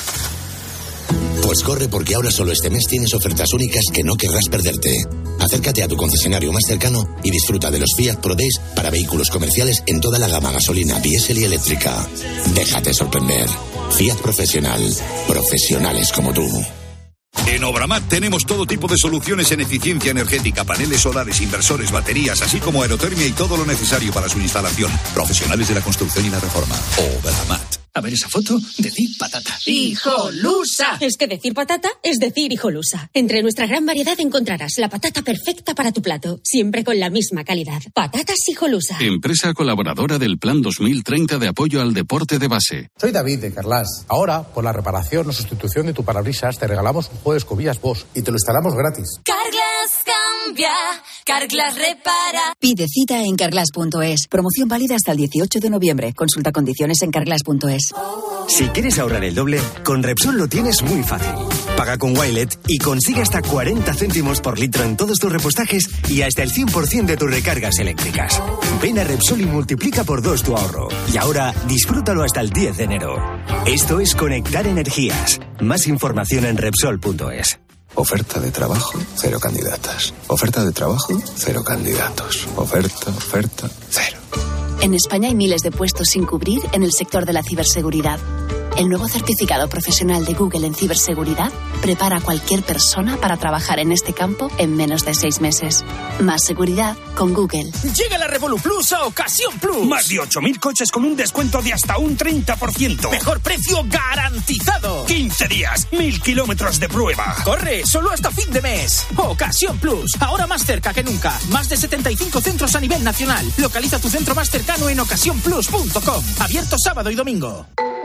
Speaker 28: Pues corre, porque ahora solo este mes tienes ofertas únicas que no querrás perderte. Acércate a tu concesionario más cercano y disfruta de los Fiat Pro Days para vehículos comerciales en toda la gama gasolina, diésel y eléctrica. Déjate sorprender. Fiat Profesional. Profesionales como tú.
Speaker 29: En Obramat tenemos todo tipo de soluciones en eficiencia energética, paneles solares, inversores, baterías, así como aerotermia y todo lo necesario para su instalación. Profesionales de la construcción y la reforma. Obramat.
Speaker 30: A ver esa foto, decir patata.
Speaker 31: ¡Hijolusa! Es que decir patata es decir hijolusa. Entre nuestra gran variedad encontrarás la patata perfecta para tu plato, siempre con la misma calidad. Patatas Hijolusa.
Speaker 15: Empresa colaboradora del Plan 2030 de apoyo al deporte de base.
Speaker 32: Soy David de Carlas. Ahora, por la reparación o sustitución de tu parabrisas, te regalamos un juego de escobillas Bosch y te lo instalamos gratis.
Speaker 33: Carglass cambia, Carglass repara.
Speaker 34: Pide cita en carglass.es. Promoción válida hasta el 18 de noviembre. Consulta condiciones en carglass.es.
Speaker 23: Si quieres ahorrar el doble, con Repsol lo tienes muy fácil. Paga con Wilet y consigue hasta 40 céntimos por litro en todos tus repostajes y hasta el 100% de tus recargas eléctricas. Ven a Repsol y multiplica por 2 tu ahorro. Y ahora, disfrútalo hasta el 10 de enero. Esto es conectar energías. Más información en Repsol.es.
Speaker 35: Oferta de trabajo, 0 candidatas. Oferta de trabajo, 0 candidatos. Oferta, 0.
Speaker 36: En España hay miles de puestos sin cubrir en el sector de la ciberseguridad. El nuevo certificado profesional de Google en ciberseguridad prepara a cualquier persona para trabajar en este campo en menos de 6 meses. Más seguridad con Google.
Speaker 37: Llega la Revolut Plus a Ocasión Plus.
Speaker 38: Más de 8.000 coches con un descuento de hasta un 30%.
Speaker 37: Mejor precio garantizado.
Speaker 38: 15 días, 1.000 kilómetros de prueba.
Speaker 37: Corre, solo hasta fin de mes. Ocasión Plus, ahora más cerca que nunca. Más de 75 centros a nivel nacional. Localiza tu centro más cercano en ocasiónplus.com. Abierto sábado y domingo.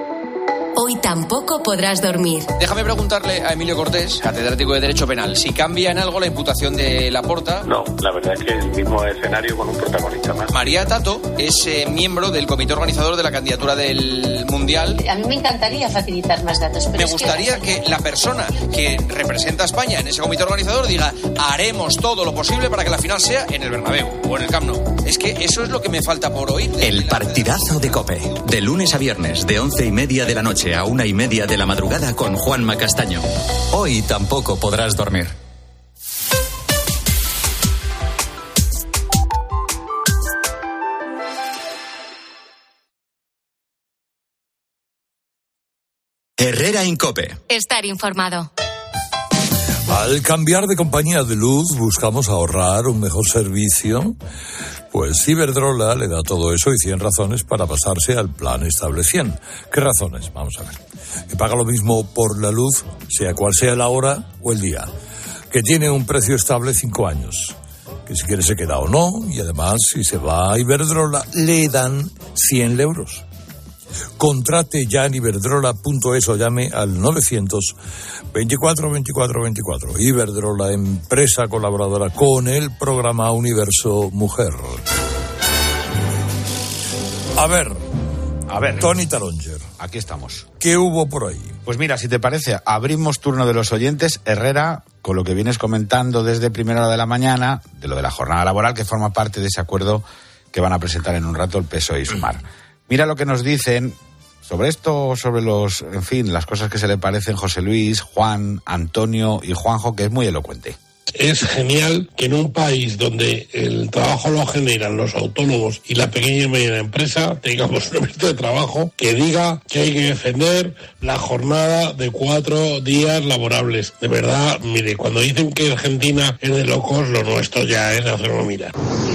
Speaker 9: Hoy tampoco podrás dormir.
Speaker 39: Déjame preguntarle a Emilio Cortés, catedrático de Derecho Penal, si cambia en algo la imputación de Laporta.
Speaker 40: No, la verdad es que es el mismo escenario con un protagonista más.
Speaker 39: María Tato es miembro del comité organizador de la candidatura del Mundial.
Speaker 41: A mí me encantaría facilitar más datos. Pero
Speaker 39: me gustaría que la persona que representa a España en ese comité organizador diga: haremos todo lo posible para que la final sea en el Bernabéu o en el Camp Nou. Es que eso es lo que me falta por oír.
Speaker 11: El partidazo de COPE. De lunes a viernes, de 11:30 de la noche a 1:30 de la madrugada con Juanma Castaño. Hoy tampoco podrás dormir. Herrera en COPE.
Speaker 9: Estar informado.
Speaker 1: Al cambiar de compañía de luz buscamos ahorrar un mejor servicio. Pues Iberdrola le da todo eso y 100 razones para pasarse al plan estable 100. ¿Qué razones? Vamos a ver. Que paga lo mismo por la luz, sea cual sea la hora o el día. Que tiene un precio estable 5 años. Que si quiere se queda o no. Y además, si se va a Iberdrola, le dan 100 euros. Contrate ya en iberdrola.es o llame al 900 24 24 24. Iberdrola, empresa colaboradora con el programa Universo Mujer. A ver, Tony Talonger.
Speaker 2: Aquí estamos.
Speaker 1: ¿Qué hubo por ahí?
Speaker 2: Pues mira, si te parece, abrimos turno de los oyentes. Herrera, con lo que vienes comentando desde primera hora de la mañana, de lo de la jornada laboral, que forma parte de ese acuerdo que van a presentar en un rato el PSOE y Sumar. Mira lo que nos dicen sobre esto, sobre las cosas que se le parecen José Luis, Juan, Antonio y Juanjo, que es muy elocuente.
Speaker 3: Es genial que en un país donde el trabajo lo generan los autónomos y la pequeña y mediana empresa tengamos un ministro de trabajo que diga que hay que defender la jornada de 4 días laborables. De verdad, mire, cuando dicen que Argentina es de locos, lo nuestro ya es de hacerlo mirar.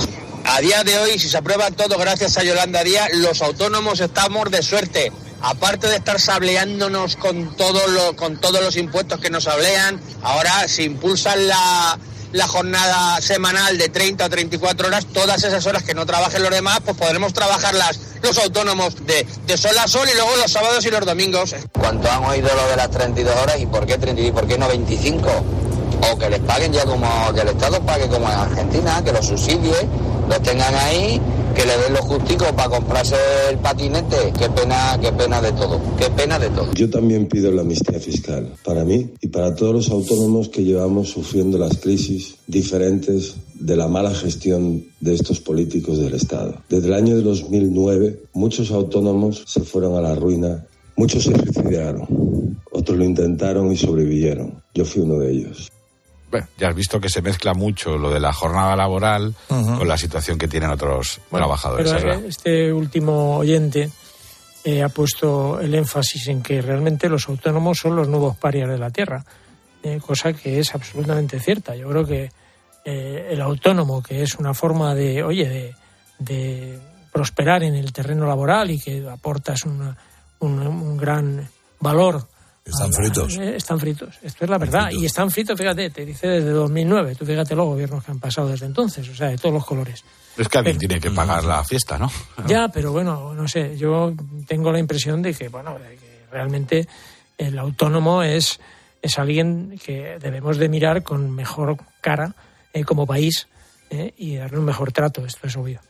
Speaker 4: A día de hoy, si se aprueba todo gracias a Yolanda Díaz, los autónomos estamos de suerte. Aparte de estar sableándonos con todos los impuestos que nos sablean, ahora si impulsan la jornada semanal de 30 o 34 horas, todas esas horas que no trabajen los demás, pues podremos trabajarlas los autónomos de sol a sol y luego los sábados y los domingos.
Speaker 5: ¿Cuánto han oído lo de las 32 horas y por qué 32 y por qué no 25? O que les paguen ya como que el Estado pague como en Argentina, que los subsidie, los tengan ahí, que le den lo justico para comprarse el patinete. Qué pena de todo, qué pena de todo.
Speaker 6: Yo también pido la amnistía fiscal, para mí y para todos los autónomos que llevamos sufriendo las crisis diferentes de la mala gestión de estos políticos del Estado. Desde el año de 2009, muchos autónomos se fueron a la ruina, muchos se suicidaron, otros lo intentaron y sobrevivieron. Yo fui uno de ellos.
Speaker 2: Bueno, ya has visto que se mezcla mucho lo de la jornada laboral con la situación que tienen otros trabajadores.
Speaker 7: Pero este último oyente ha puesto el énfasis en que realmente los autónomos son los nuevos parias de la tierra, cosa que es absolutamente cierta. Yo creo que el autónomo, que es una forma de prosperar en el terreno laboral y que aportas un gran valor.
Speaker 1: Están fritos.
Speaker 7: Están fritos, esto es la verdad. Y están fritos, fíjate, te dice desde 2009. Tú fíjate los gobiernos que han pasado desde entonces, o sea, de todos los colores.
Speaker 2: Es que alguien tiene que pagar la fiesta, ¿no?
Speaker 7: Ya, pero bueno, no sé, yo tengo la impresión de que realmente el autónomo es alguien que debemos de mirar con mejor cara como país y darle un mejor trato, esto es obvio.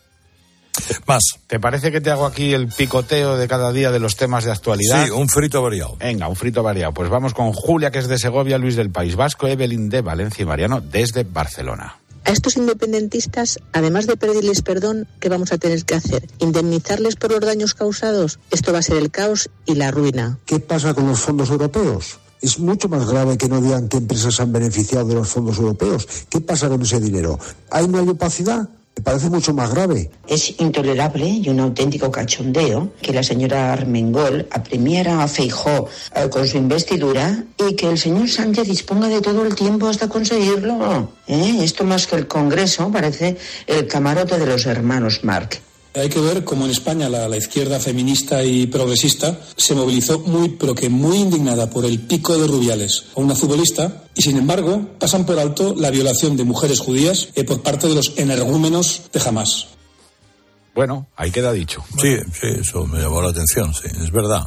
Speaker 1: Más.
Speaker 2: ¿Te parece que te hago aquí el picoteo de cada día de los temas de actualidad?
Speaker 1: Sí, un frito variado.
Speaker 2: Venga, un frito variado. Pues vamos con Julia, que es de Segovia, Luis del País Vasco, Evelyn de Valencia y Mariano desde Barcelona.
Speaker 8: A estos independentistas, además de pedirles perdón, ¿qué vamos a tener que hacer? ¿Indemnizarles por los daños causados? Esto va a ser el caos y la ruina.
Speaker 10: ¿Qué pasa con los fondos europeos? Es mucho más grave que no digan qué empresas han beneficiado de los fondos europeos. ¿Qué pasa con ese dinero? ¿Ahí no hay opacidad? Me parece mucho más grave.
Speaker 12: Es intolerable y un auténtico cachondeo que la señora Armengol apremiara a Feijóo con su investidura y que el señor Sánchez disponga de todo el tiempo hasta conseguirlo. Esto más que el Congreso parece el camarote de los hermanos Marx.
Speaker 13: Hay que ver cómo en España la izquierda feminista y progresista se movilizó muy indignada por el pico de Rubiales a una futbolista y, sin embargo, pasan por alto la violación de mujeres judías por parte de los energúmenos de Hamás.
Speaker 2: Bueno, ahí queda dicho.
Speaker 1: Sí, eso me llamó la atención, sí, es verdad.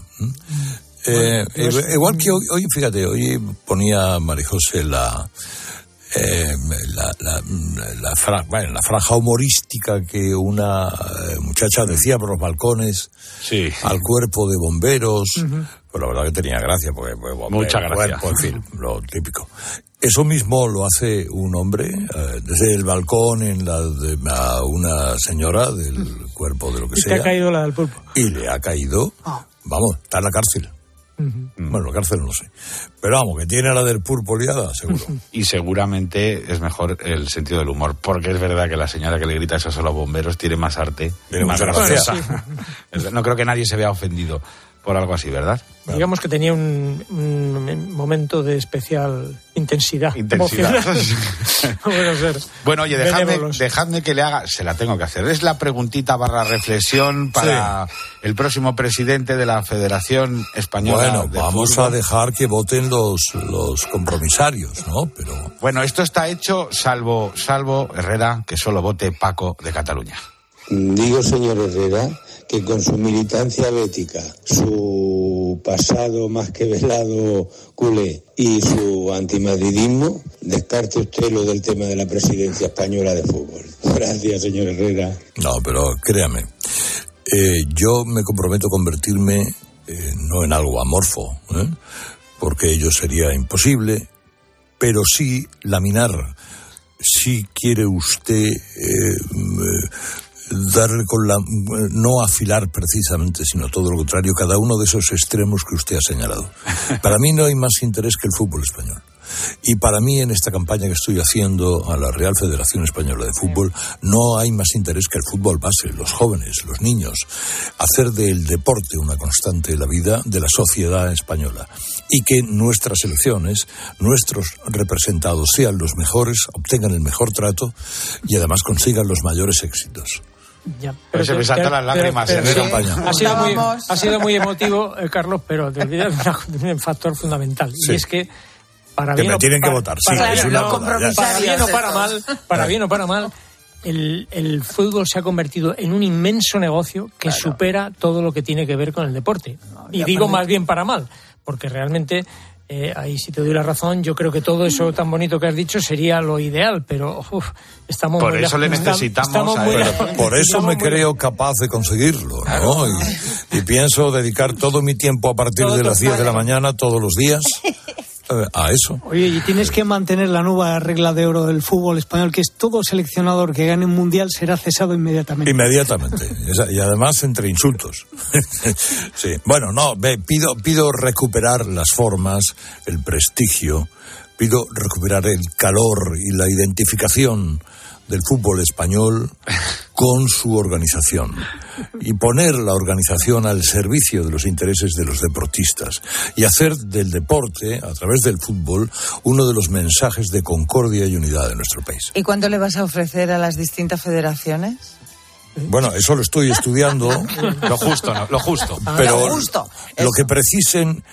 Speaker 1: Igual que hoy, fíjate, hoy ponía Marijose la franja humorística que una muchacha decía por los balcones al cuerpo de bomberos, pues la verdad que tenía gracia, porque
Speaker 2: mucha gracia,
Speaker 1: cuerpo, en fin, lo típico. Eso mismo lo hace un hombre desde el balcón a una señora del cuerpo de lo que sea.
Speaker 7: Y le ha caído la del pulpo.
Speaker 1: Y le ha caído, vamos, está en la cárcel. Bueno, la cárcel no sé, pero vamos, que tiene la del pulpo liada, seguro.
Speaker 2: Y seguramente es mejor el sentido del humor, porque es verdad que la señora que le grita eso a los bomberos tiene más arte, tiene más gracia. No creo que nadie se vea ofendido. por algo así, ¿verdad?
Speaker 7: Digamos que tenía un momento de especial intensidad.
Speaker 2: Bueno, oye, dejadme que le haga, se la tengo que hacer. Es la preguntita / reflexión para el próximo presidente de la Federación Española de
Speaker 1: vamos
Speaker 2: Fútbol.
Speaker 1: a dejar que voten los compromisarios, ¿no? Pero
Speaker 2: bueno, esto está hecho salvo Herrera, que solo vote Paco de Cataluña.
Speaker 6: Digo, señor Herrera, que con su militancia bética, su pasado más que velado culé y su antimadridismo, descarte usted lo del tema de la presidencia española de fútbol. Gracias, señor Herrera.
Speaker 1: No, pero créame, yo me comprometo a convertirme no en algo amorfo, porque ello sería imposible, pero sí laminar. Si quiere usted darle no afilar precisamente, sino todo lo contrario, cada uno de esos extremos que usted ha señalado. Para mí no hay más interés que el fútbol español. Y para mí, en esta campaña que estoy haciendo a la Real Federación Española de Fútbol, no hay más interés que el fútbol base, los jóvenes, los niños. Hacer del deporte una constante de la vida de la sociedad española. Y que nuestras selecciones, nuestros representados sean los mejores, obtengan el mejor trato y además consigan los mayores éxitos.
Speaker 7: Ya,
Speaker 2: pero se me saltan las lágrimas en la campaña.
Speaker 7: Ha sido muy emotivo, Carlos, pero te olvidas de un factor fundamental. Sí. Y es que para bien
Speaker 1: me tienen que votar.
Speaker 7: Para bien o para mal, el fútbol se ha convertido en un inmenso negocio que supera todo lo que tiene que ver con el deporte. Y digo más bien para mal, porque realmente, ahí sí te doy la razón, yo creo que todo eso tan bonito que has dicho sería lo ideal, pero estamos
Speaker 2: por eso le necesitamos a él.
Speaker 1: Por eso me creo capaz de conseguirlo, ¿no? Y pienso dedicar todo mi tiempo a partir de las 10 de la mañana todos los días a eso.
Speaker 14: Oye, y tienes que mantener la nueva regla de oro del fútbol español, que es todo seleccionador que gane un mundial será cesado inmediatamente.
Speaker 1: Y además entre insultos. Sí. Bueno, pido recuperar las formas, el prestigio, pido recuperar el calor y la identificación del fútbol español con su organización y poner la organización al servicio de los intereses de los deportistas y hacer del deporte, a través del fútbol, uno de los mensajes de concordia y unidad de nuestro país.
Speaker 15: ¿Y cuánto le vas a ofrecer a las distintas federaciones?
Speaker 1: Bueno, eso lo estoy estudiando.
Speaker 2: Lo justo, ¿no? Lo justo.
Speaker 1: Pero lo que precisen,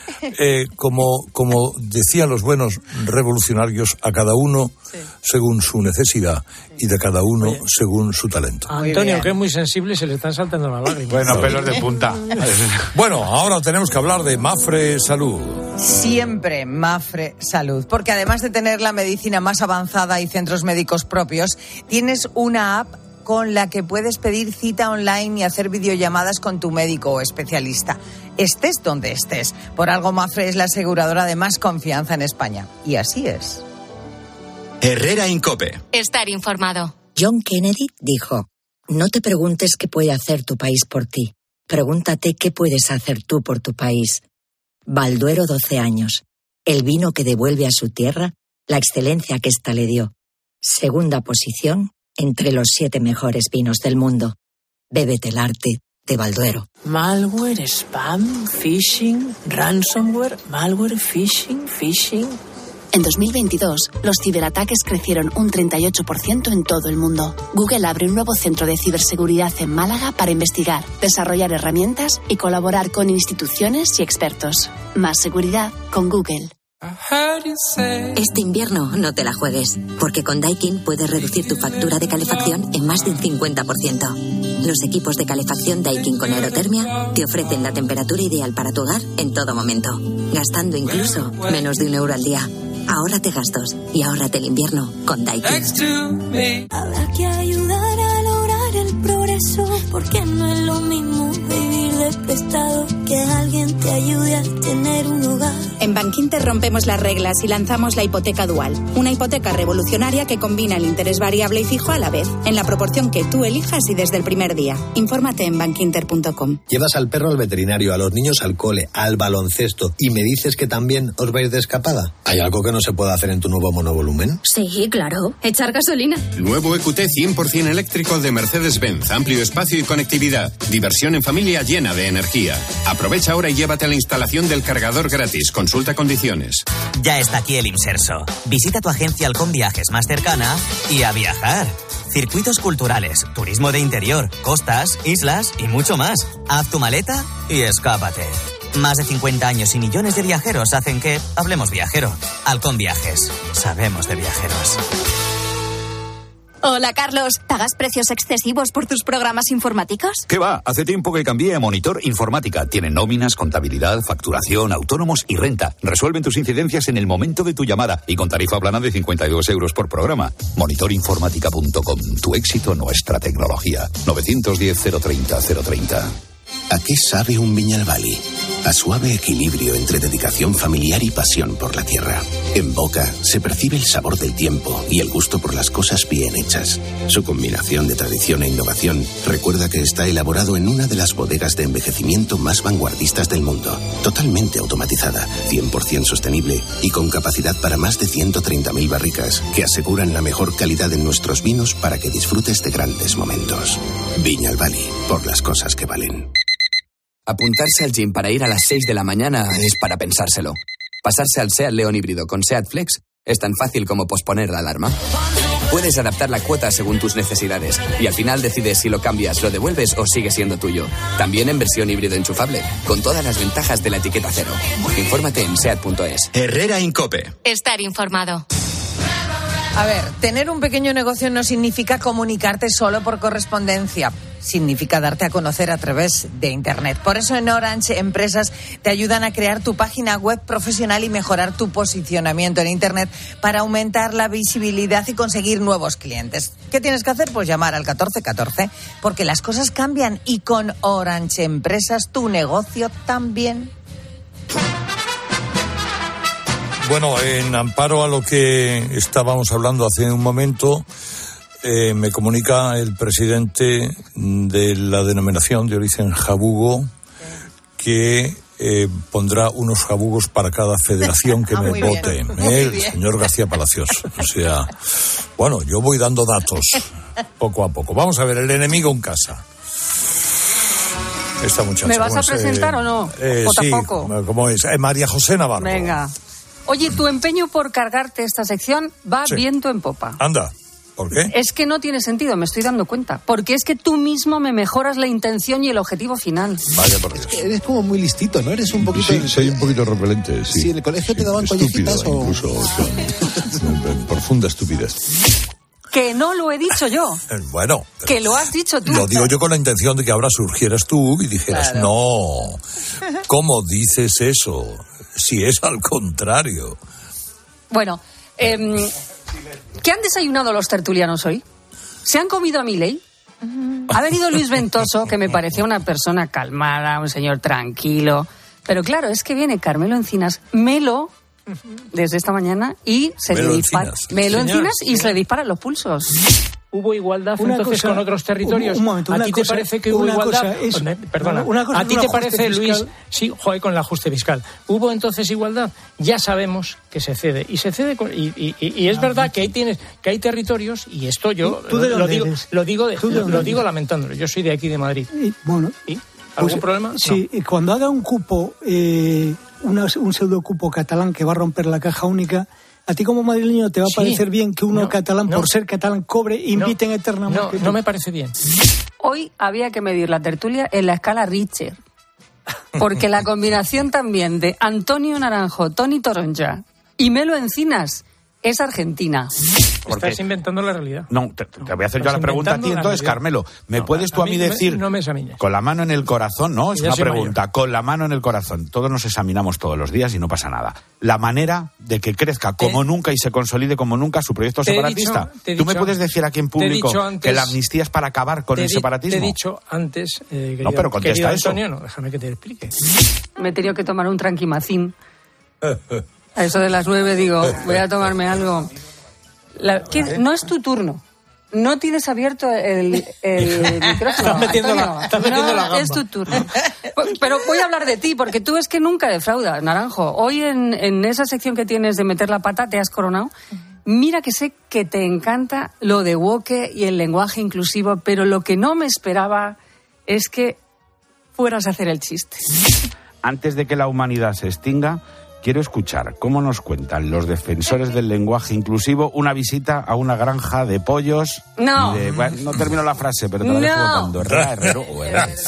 Speaker 1: como decían los buenos revolucionarios, a cada uno según su necesidad y de cada uno según su talento.
Speaker 7: Antonio, que es muy sensible, se le están saltando las lágrimas.
Speaker 2: Bueno, pelos de punta.
Speaker 1: Bueno, ahora tenemos que hablar de Mapfre Salud.
Speaker 15: Siempre Mapfre Salud, porque además de tener la medicina más avanzada y centros médicos propios, tienes una app con la que puedes pedir cita online y hacer videollamadas con tu médico o especialista. Estés donde estés. Por algo Mapfre es la aseguradora de más confianza en España. Y así es.
Speaker 11: Herrera Incope.
Speaker 9: Estar informado.
Speaker 16: John Kennedy dijo: no te preguntes qué puede hacer tu país por ti. Pregúntate qué puedes hacer tú por tu país. Balduero 12 años. El vino que devuelve a su tierra la excelencia que ésta le dio. Segunda posición entre los 7 mejores vinos del mundo. Bébete el arte de Balduero.
Speaker 17: Malware, spam, phishing, ransomware, malware, phishing.
Speaker 36: En 2022, los ciberataques crecieron un 38% en todo el mundo. Google abre un nuevo centro de ciberseguridad en Málaga para investigar, desarrollar herramientas y colaborar con instituciones y expertos. Más seguridad con Google.
Speaker 16: Este invierno no te la juegues, porque con Daikin puedes reducir tu factura de calefacción en más de un 50%. Los equipos de calefacción Daikin con aerotermia te ofrecen la temperatura ideal para tu hogar en todo momento, gastando incluso menos de €1 al día. Ahórrate gastos y ahórrate el invierno con Daikin.
Speaker 18: Habrá que ayudar a lograr el progreso, porque no es lo mismo vivir de prestado que alguien te ayude a tener un hogar.
Speaker 16: En
Speaker 19: En Bankinter rompemos las reglas y lanzamos la hipoteca dual, una hipoteca revolucionaria que combina el interés variable y fijo a la vez, en la proporción que tú elijas y desde el primer día. Infórmate en bankinter.com.
Speaker 20: Llevas al perro al veterinario, a los niños al cole, al baloncesto, y me dices que también os vais de escapada. ¿Hay algo que no se pueda hacer en tu nuevo monovolumen?
Speaker 19: Sí, claro. Echar gasolina.
Speaker 21: Nuevo EQT 100% eléctrico de Mercedes-Benz. Amplio espacio y conectividad. Diversión en familia llena de energía. Aprovecha ahora y llévate a la instalación del cargador gratis. Consulta condiciones.
Speaker 22: Ya está aquí el Imserso. Visita tu agencia Halcón Viajes más cercana y a viajar. Circuitos culturales, turismo de interior, costas, islas y mucho más. Haz tu maleta y escápate. Más de 50 años y millones de viajeros hacen que hablemos viajero. Halcón Viajes. Sabemos de viajeros.
Speaker 19: Hola, Carlos. ¿Pagas precios excesivos por tus programas informáticos?
Speaker 23: ¿Qué va? Hace tiempo que cambié a Monitor Informática. Tienen nóminas, contabilidad, facturación, autónomos y renta. Resuelven tus incidencias en el momento de tu llamada y con tarifa plana de 52 euros por programa. Monitorinformática.com. Tu éxito, nuestra tecnología. 910-030-030.
Speaker 24: ¿A qué sabe un Viñalbali? A suave equilibrio entre dedicación familiar y pasión por la tierra. En boca se percibe el sabor del tiempo y el gusto por las cosas bien hechas. Su combinación de tradición e innovación recuerda que está elaborado en una de las bodegas de envejecimiento más vanguardistas del mundo. Totalmente automatizada, 100% sostenible y con capacidad para más de 130.000 barricas que aseguran la mejor calidad en nuestros vinos para que disfrutes de grandes momentos. Viñalbali, por las cosas que valen.
Speaker 25: Apuntarse al gym para ir a las 6 de la mañana es para pensárselo. Pasarse al SEAT León híbrido con SEAT Flex es tan fácil como posponer la alarma. Puedes adaptar la cuota según tus necesidades y al final decides si lo cambias, lo devuelves o sigue siendo tuyo. También en versión híbrido enchufable, con todas las ventajas de la etiqueta cero. Infórmate en SEAT.es.
Speaker 11: Herrera Incope.
Speaker 9: Estar informado.
Speaker 15: A ver, tener un pequeño negocio no significa comunicarte solo por correspondencia. Significa darte a conocer a través de Internet. Por eso en Orange Empresas te ayudan a crear tu página web profesional y mejorar tu posicionamiento en Internet para aumentar la visibilidad y conseguir nuevos clientes. ¿Qué tienes que hacer? Pues llamar al 1414, porque las cosas cambian y con Orange Empresas tu negocio también.
Speaker 1: Bueno, en amparo a lo que estábamos hablando hace un momento, me comunica el presidente de la denominación de origen jabugo que pondrá unos jabugos para cada federación que me vote. El señor García Palacios. O sea, bueno, yo voy dando datos poco a poco. Vamos a ver, el enemigo en casa. Esta muchacha.
Speaker 26: ¿Me vas a presentar o no? ¿O
Speaker 1: sí,
Speaker 26: tampoco?
Speaker 1: ¿Cómo es? María José Navarro.
Speaker 26: Venga. Oye, tu empeño por cargarte esta sección va viento en popa.
Speaker 1: Anda. ¿Por qué?
Speaker 26: Es que no tiene sentido, me estoy dando cuenta. Porque es que tú mismo me mejoras la intención y el objetivo final.
Speaker 1: Vaya por Dios.
Speaker 27: Eres como muy listito, ¿no? Eres un poquito...
Speaker 1: Sí, soy un poquito repelente, sí.
Speaker 27: ¿Sí, en el colegio te daban collecitas o...?
Speaker 1: Incluso, profunda estupidez.
Speaker 26: Que no lo he dicho yo.
Speaker 1: Bueno.
Speaker 26: Que lo has dicho tú.
Speaker 1: Lo digo yo con la intención de que ahora surgieras tú y dijeras, claro. No, ¿cómo dices eso? Si es al contrario.
Speaker 26: Bueno, ¿qué han desayunado los tertulianos hoy? ¿Se han comido a Milei? Ha venido Luis Ventoso, que me parecía una persona calmada, un señor tranquilo. Pero claro, es que viene Carmelo Encinas, Melo, desde esta mañana, y se le dispara. Melo Encinas y se le disparan los pulsos.
Speaker 7: ¿Hubo igualdad entonces con otros territorios?
Speaker 14: Un momento,
Speaker 7: ¿A ti te parece que hubo igualdad? Perdona, ¿a ti te parece, Luis? Sí, joder, con el ajuste fiscal. ¿Hubo entonces igualdad? Ya sabemos que se cede. Y se cede y es verdad que hay territorios, y esto yo lo digo lamentándolo. Yo soy de aquí, de Madrid.
Speaker 14: Bueno.
Speaker 7: ¿Y? ¿Algún problema?
Speaker 14: Sí, no. Cuando haga un cupo, un pseudocupo catalán que va a romper la caja única, ¿a ti como madrileño te va a parecer bien que uno catalán, por ser catalán, cobre e inviten eternamente?
Speaker 7: No me parece bien.
Speaker 26: Hoy había que medir la tertulia en la escala Richter. Porque la combinación también de Antonio Naranjo, Toni Toronja y Melo Encinas es argentina.
Speaker 7: Estás inventando la realidad.
Speaker 2: No, te voy a hacer yo la pregunta a ti entonces, Carmelo. ¿Me puedes tú a mí decir,
Speaker 7: no me examines,
Speaker 2: con la mano en el corazón, no? Es una pregunta, mayor. Con la mano en el corazón. Todos nos examinamos todos los días y no pasa nada. La manera de que crezca como nunca y se consolide como nunca su proyecto separatista. ¿Tú me puedes decir aquí en público que la amnistía es para acabar con el separatismo?
Speaker 7: Te he dicho antes,
Speaker 2: no, pero contesta eso.
Speaker 7: Antonio, no, déjame que te explique.
Speaker 26: Me he tenido que tomar un tranquimacín A eso de las 9 digo, voy a tomarme algo. No es tu turno. No tienes abierto el micrófono.
Speaker 7: Estás metiendo la gamba.
Speaker 26: Es tu turno. Pero voy a hablar de ti, porque tú es que nunca defraudas, Naranjo. Hoy en esa sección que tienes de meter la pata te has coronado. Mira que sé que te encanta lo de woke y el lenguaje inclusivo, pero lo que no me esperaba es que fueras a hacer el chiste.
Speaker 2: Antes de que la humanidad se extinga, quiero escuchar cómo nos cuentan los defensores del lenguaje inclusivo una visita a una granja de pollos.
Speaker 26: No.
Speaker 2: No termino la frase, pero te la dejo votando. Herrero o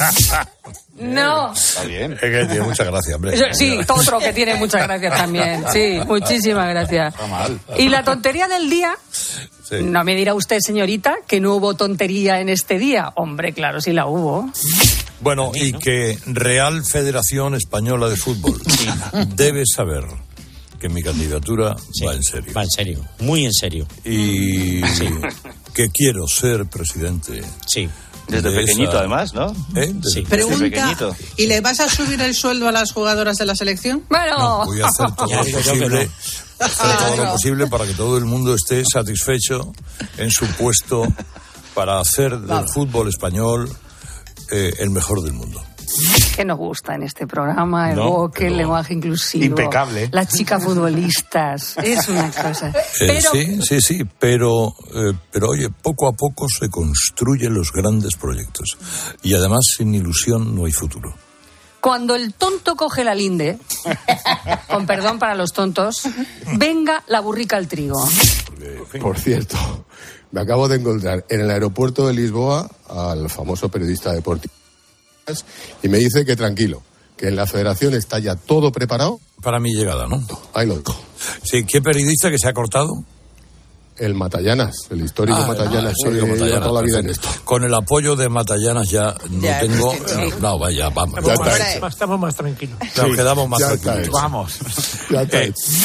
Speaker 26: No.
Speaker 2: Está bien.
Speaker 1: Es que tiene mucha gracia, hombre.
Speaker 26: Sí, otro que tiene muchas gracias también. Sí, muchísimas gracias.
Speaker 2: Está mal.
Speaker 26: Y la tontería del día...
Speaker 1: Sí.
Speaker 26: No me dirá usted, señorita, que no hubo tontería en este día. Hombre, claro, sí la hubo.
Speaker 1: Bueno, y que Real Federación Española de Fútbol debe saber que mi candidatura va en serio.
Speaker 3: Va en serio, muy en serio.
Speaker 1: Y que quiero ser presidente.
Speaker 3: Sí.
Speaker 4: Desde pequeñito, además, ¿no?
Speaker 1: Sí.
Speaker 5: Pregunta, ¿y le vas a subir el sueldo a las jugadoras de la selección?
Speaker 26: Bueno.
Speaker 1: No, voy a hacer todo lo posible. Todo lo posible para que todo el mundo esté satisfecho en su puesto para hacer del fútbol español el mejor del mundo.
Speaker 26: Que nos gusta en este programa, el woke, el lenguaje inclusivo.
Speaker 2: Impecable.
Speaker 26: Las chicas futbolistas, es una cosa. Pero,
Speaker 1: Sí, pero oye, poco a poco se construyen los grandes proyectos. Y además, sin ilusión no hay futuro.
Speaker 26: Cuando el tonto coge la linde, con perdón para los tontos, venga la burrica al trigo.
Speaker 6: Por cierto, me acabo de encontrar en el aeropuerto de Lisboa al famoso periodista deportivo y me dice que tranquilo, que en la federación está ya todo preparado.
Speaker 1: Para mi llegada, ¿no?
Speaker 6: Ahí lo dejo.
Speaker 1: Sí, ¿qué periodista que se ha cortado?
Speaker 6: El Matallanas, el histórico Matallanas,
Speaker 1: Matallanas,
Speaker 6: toda la vida en esto.
Speaker 1: Con el apoyo de Matallanas ya no tengo... No, vaya, vamos.
Speaker 7: Estamos más tranquilos.
Speaker 1: Nos quedamos más tranquilos.
Speaker 2: Vamos.
Speaker 6: Ya está.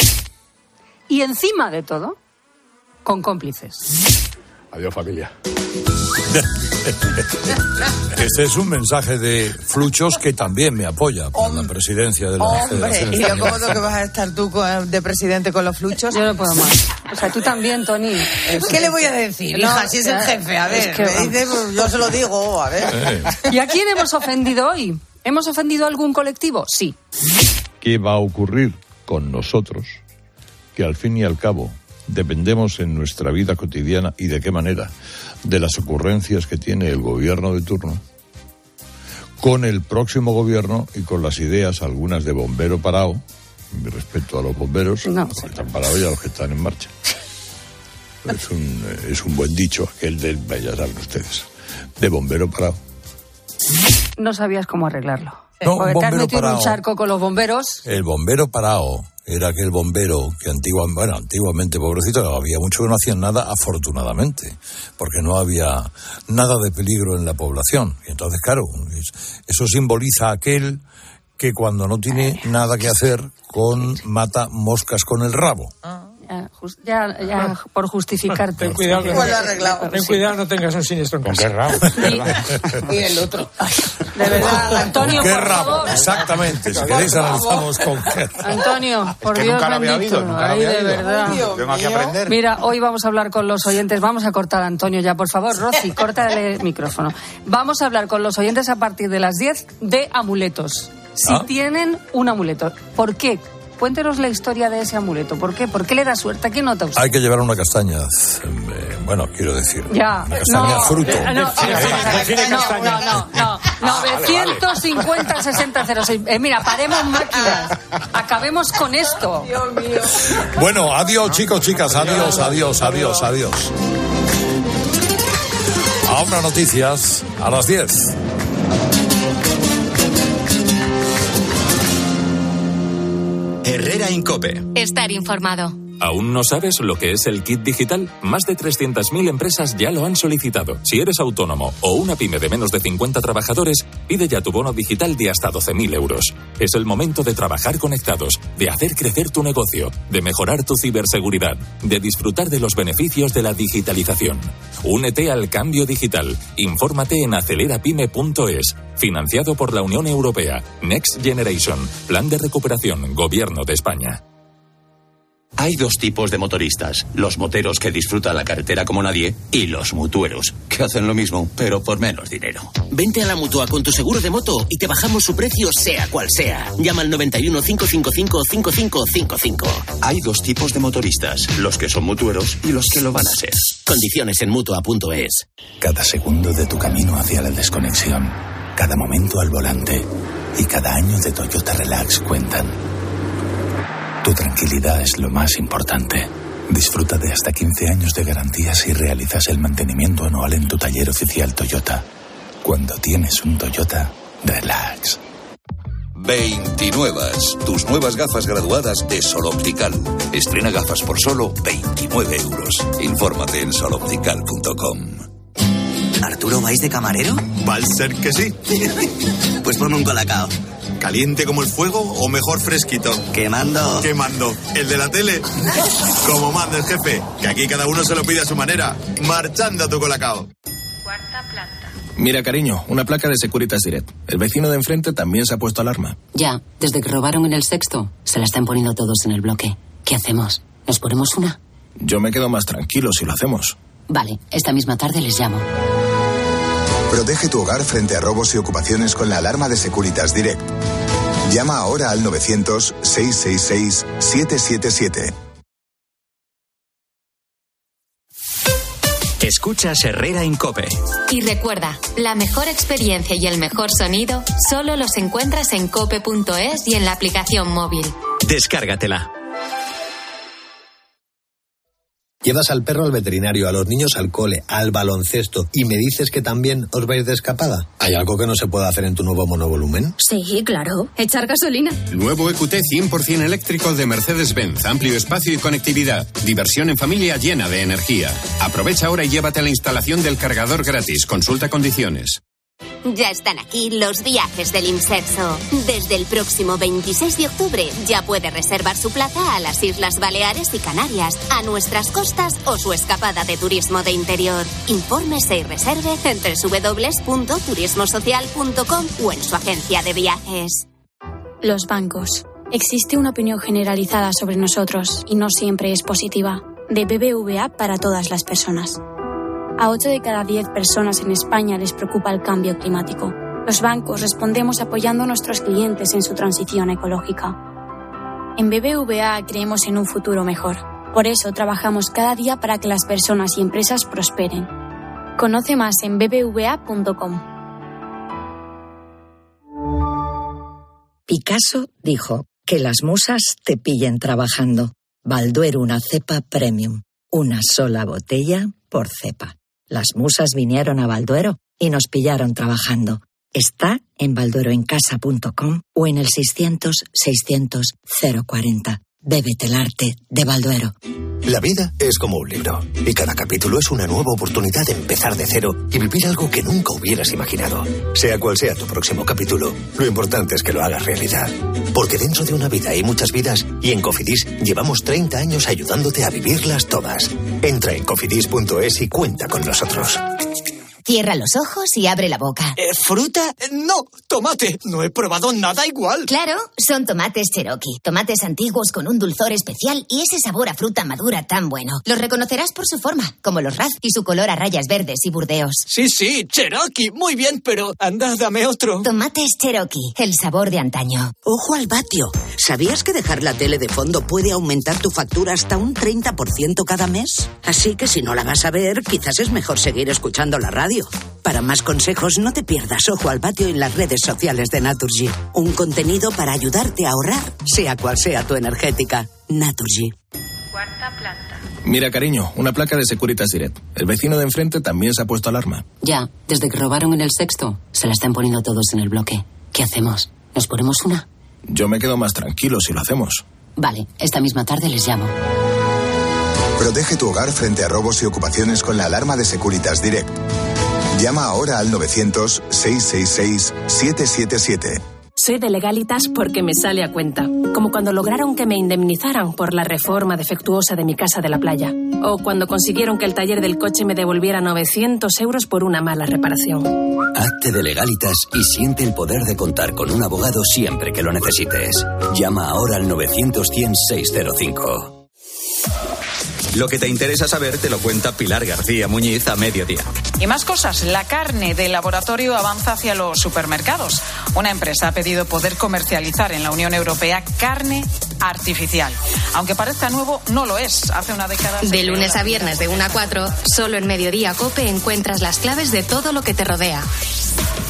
Speaker 26: Y encima de todo, con cómplices.
Speaker 6: Adiós, familia.
Speaker 1: Este es un mensaje de Fluchos, que también me apoya para la presidencia de la Federación.
Speaker 15: ¿Y lo cómodo que vas a estar tú de presidente con los Fluchos?
Speaker 26: Yo no puedo más. O sea, tú también, Tony.
Speaker 15: ¿Qué le voy a decir, hija? Si es el jefe, a ver. Me dice, pues, yo se lo digo, a ver.
Speaker 26: ¿Y a quién hemos ofendido hoy? ¿Hemos ofendido a algún colectivo? Sí.
Speaker 1: ¿Qué va a ocurrir con nosotros? Que al fin y al cabo dependemos en nuestra vida cotidiana, y de qué manera, de las ocurrencias que tiene el gobierno de turno, con el próximo gobierno y con las ideas, algunas de bombero parado, mi respeto a los bomberos, los que están parados y a los que están en marcha. Es un buen dicho aquel del, ya saben ustedes, de bombero parado.
Speaker 26: No sabías cómo arreglarlo.
Speaker 1: No,
Speaker 26: porque te has metido
Speaker 1: parado.
Speaker 26: en un charco con los bomberos.
Speaker 1: El bombero parado era aquel bombero que antiguamente, pobrecito, había mucho que no hacían nada, afortunadamente, porque no había nada de peligro en la población. Y entonces, claro, eso simboliza aquel que cuando no tiene nada que hacer, mata moscas con el rabo.
Speaker 26: Ya por justificarte.
Speaker 7: Ten cuidado, ten cuidado, no tengas un siniestro en casa.
Speaker 2: ¿Con qué rabo?
Speaker 15: Y el otro.
Speaker 26: De verdad, Antonio,
Speaker 1: ¿Qué
Speaker 26: por
Speaker 1: rabo?
Speaker 26: favor.
Speaker 1: Exactamente, si queréis analizamos con qué rabo.
Speaker 26: Antonio, por
Speaker 2: que
Speaker 26: Dios
Speaker 2: nunca lo había
Speaker 26: bendito.
Speaker 2: oído, nunca lo
Speaker 26: Ay,
Speaker 2: había
Speaker 26: de
Speaker 2: oído.
Speaker 26: verdad.
Speaker 2: Tengo que aprender.
Speaker 26: Mira, hoy vamos a hablar con los oyentes. Vamos a cortar a Antonio ya, por favor. Rosy, córtale el micrófono. Vamos a hablar con los oyentes a partir de las 10 de amuletos. Si tienen un amuleto. ¿Por qué? Cuéntenos la historia de ese amuleto. ¿Por qué? ¿Por qué le da suerte? ¿A qué nota usted?
Speaker 1: Hay que llevar una castaña, bueno, quiero decir,
Speaker 26: Ya.
Speaker 1: una castaña fruto.
Speaker 26: No. 950 6006. Mira, paremos máquinas. Acabemos con esto.
Speaker 15: Dios mío.
Speaker 1: Bueno, adiós, chicos, chicas, adiós. Ahora noticias a las 10.
Speaker 11: Herrera Incope.
Speaker 9: Estar informado.
Speaker 3: ¿Aún no sabes lo que es el kit digital? Más de 300.000 empresas ya lo han solicitado. Si eres autónomo o una pyme de menos de 50 trabajadores, pide ya tu bono digital de hasta 12.000 euros. Es el momento de trabajar conectados, de hacer crecer tu negocio, de mejorar tu ciberseguridad, de disfrutar de los beneficios de la digitalización. Únete al cambio digital. Infórmate en acelerapyme.es. Financiado por la Unión Europea. Next Generation. Plan de recuperación. Gobierno de España.
Speaker 23: Hay dos tipos de motoristas, los moteros que disfrutan la carretera como nadie y los mutueros, que hacen lo mismo, pero por menos dinero.
Speaker 8: Vente a la Mutua con tu seguro de moto y te bajamos su precio sea cual sea. Llama al 91 555 5555.
Speaker 23: Hay dos tipos de motoristas, los que son mutueros y los que lo van a ser.
Speaker 8: Condiciones en Mutua.es.
Speaker 10: Cada segundo de tu camino hacia la desconexión, cada momento al volante y cada año de Toyota Relax cuentan. Tu tranquilidad es lo más importante. Disfruta de hasta 15 años de garantía si realizas el mantenimiento anual en tu taller oficial Toyota. Cuando tienes un Toyota, relax.
Speaker 23: 29. Tus nuevas gafas graduadas de Sol Optical. Estrena gafas por solo 29 euros. Infórmate en soloptical.com.
Speaker 8: ¿Arturo, vais de camarero?
Speaker 12: Va a ser que sí.
Speaker 8: Pues ponme un colacao.
Speaker 12: ¿Caliente como el fuego o mejor fresquito?
Speaker 8: Quemando.
Speaker 12: Quemando. ¿El de la tele? Como manda el jefe, que aquí cada uno se lo pide a su manera. Marchando a tu colacao.
Speaker 13: Cuarta planta.
Speaker 17: Mira, cariño, una placa de Securitas Direct. El vecino de enfrente también se ha puesto alarma.
Speaker 18: Ya, desde que robaron en el sexto, se la están poniendo todos en el bloque. ¿Qué hacemos? ¿Nos ponemos una?
Speaker 17: Yo me quedo más tranquilo si lo hacemos.
Speaker 18: Vale, esta misma tarde les llamo.
Speaker 28: Protege tu hogar frente a robos y ocupaciones con la alarma de Securitas Direct. Llama ahora al 900-666-777.
Speaker 11: Escuchas Herrera en COPE.
Speaker 9: Y recuerda, la mejor experiencia y el mejor sonido solo los encuentras en cope.es y en la aplicación móvil.
Speaker 11: Descárgatela.
Speaker 20: Llevas al perro al veterinario, a los niños al cole, al baloncesto y me dices que también os vais de escapada. ¿Hay algo que no se pueda hacer en tu nuevo monovolumen?
Speaker 29: Sí, claro. Echar gasolina.
Speaker 21: Nuevo EQT 100% eléctrico de Mercedes-Benz. Amplio espacio y conectividad. Diversión en familia llena de energía. Aprovecha ahora y llévate la instalación del cargador gratis. Consulta condiciones.
Speaker 30: Ya están aquí los viajes del Imserso. Desde el próximo 26 de octubre ya puede reservar su plaza a las Islas Baleares y Canarias, a nuestras costas o su escapada de turismo de interior. Infórmese y reserve en www.turismosocial.com o en su agencia de viajes.
Speaker 31: Los bancos. Existe una opinión generalizada sobre nosotros y no siempre es positiva. De BBVA para todas las personas. A 8 de cada 10 personas en España les preocupa el cambio climático. Los bancos respondemos apoyando a nuestros clientes en su transición ecológica. En BBVA creemos en un futuro mejor. Por eso trabajamos cada día para que las personas y empresas prosperen. Conoce más en bbva.com.
Speaker 16: Picasso dijo que las musas te pillen trabajando. Balduero, una cepa premium. Una sola botella por cepa. Las musas vinieron a Balduero y nos pillaron trabajando. Está en baldueroencasa.com o en el 600-600-040. Bébete el arte de Balduero.
Speaker 32: La vida es como un libro y cada capítulo es una nueva oportunidad de empezar de cero y vivir algo que nunca hubieras imaginado. Sea cual sea tu próximo capítulo, lo importante es que lo hagas realidad. Porque dentro de una vida hay muchas vidas y en Cofidis llevamos 30 años ayudándote a vivirlas todas. Entra en cofidis.es y cuenta con nosotros.
Speaker 30: Cierra los ojos y abre la boca.
Speaker 8: ¿Fruta? No, tomate. No he probado nada igual.
Speaker 30: Claro, son tomates Cherokee. Tomates antiguos con un dulzor especial y ese sabor a fruta madura tan bueno. Los reconocerás por su forma, como los Raz y su color a rayas verdes y burdeos.
Speaker 8: Sí, Cherokee. Muy bien, pero anda, dame otro.
Speaker 30: Tomates Cherokee, el sabor de antaño.
Speaker 33: Ojo al vatio. ¿Sabías que dejar la tele de fondo puede aumentar tu factura hasta un 30% cada mes? Así que si no la vas a ver, quizás es mejor seguir escuchando la radio. Para más consejos, no te pierdas Ojo al Vatio en las redes sociales de Naturgy. Un contenido para ayudarte a ahorrar, sea cual sea tu energética. Naturgy.
Speaker 13: Cuarta planta.
Speaker 17: Mira, cariño, una placa de Securitas Direct. El vecino de enfrente también se ha puesto alarma.
Speaker 18: Ya, desde que robaron en el sexto, se la están poniendo todos en el bloque. ¿Qué hacemos? ¿Nos ponemos una?
Speaker 17: Yo me quedo más tranquilo si lo hacemos.
Speaker 18: Vale, esta misma tarde les llamo.
Speaker 28: Protege tu hogar frente a robos y ocupaciones con la alarma de Securitas Direct. Llama ahora al 900-666-777.
Speaker 2: Soy de Legalitas porque me sale a cuenta. Como cuando lograron que me indemnizaran por la reforma defectuosa de mi casa de la playa. O cuando consiguieron que el taller del coche me devolviera 900 euros por una mala reparación.
Speaker 4: Hazte de Legalitas y siente el poder de contar con un abogado siempre que lo necesites. Llama ahora al 900-100-605.
Speaker 11: Lo que te interesa saber te lo cuenta Pilar García Muñiz a mediodía.
Speaker 5: Y más cosas, la carne de laboratorio avanza hacia los supermercados. Una empresa ha pedido poder comercializar en la Unión Europea carne artificial. Aunque parezca nuevo, no lo es. Hace una década...
Speaker 9: De lunes a viernes de 1 a 4, solo en Mediodía COPE encuentras las claves de todo lo que te rodea.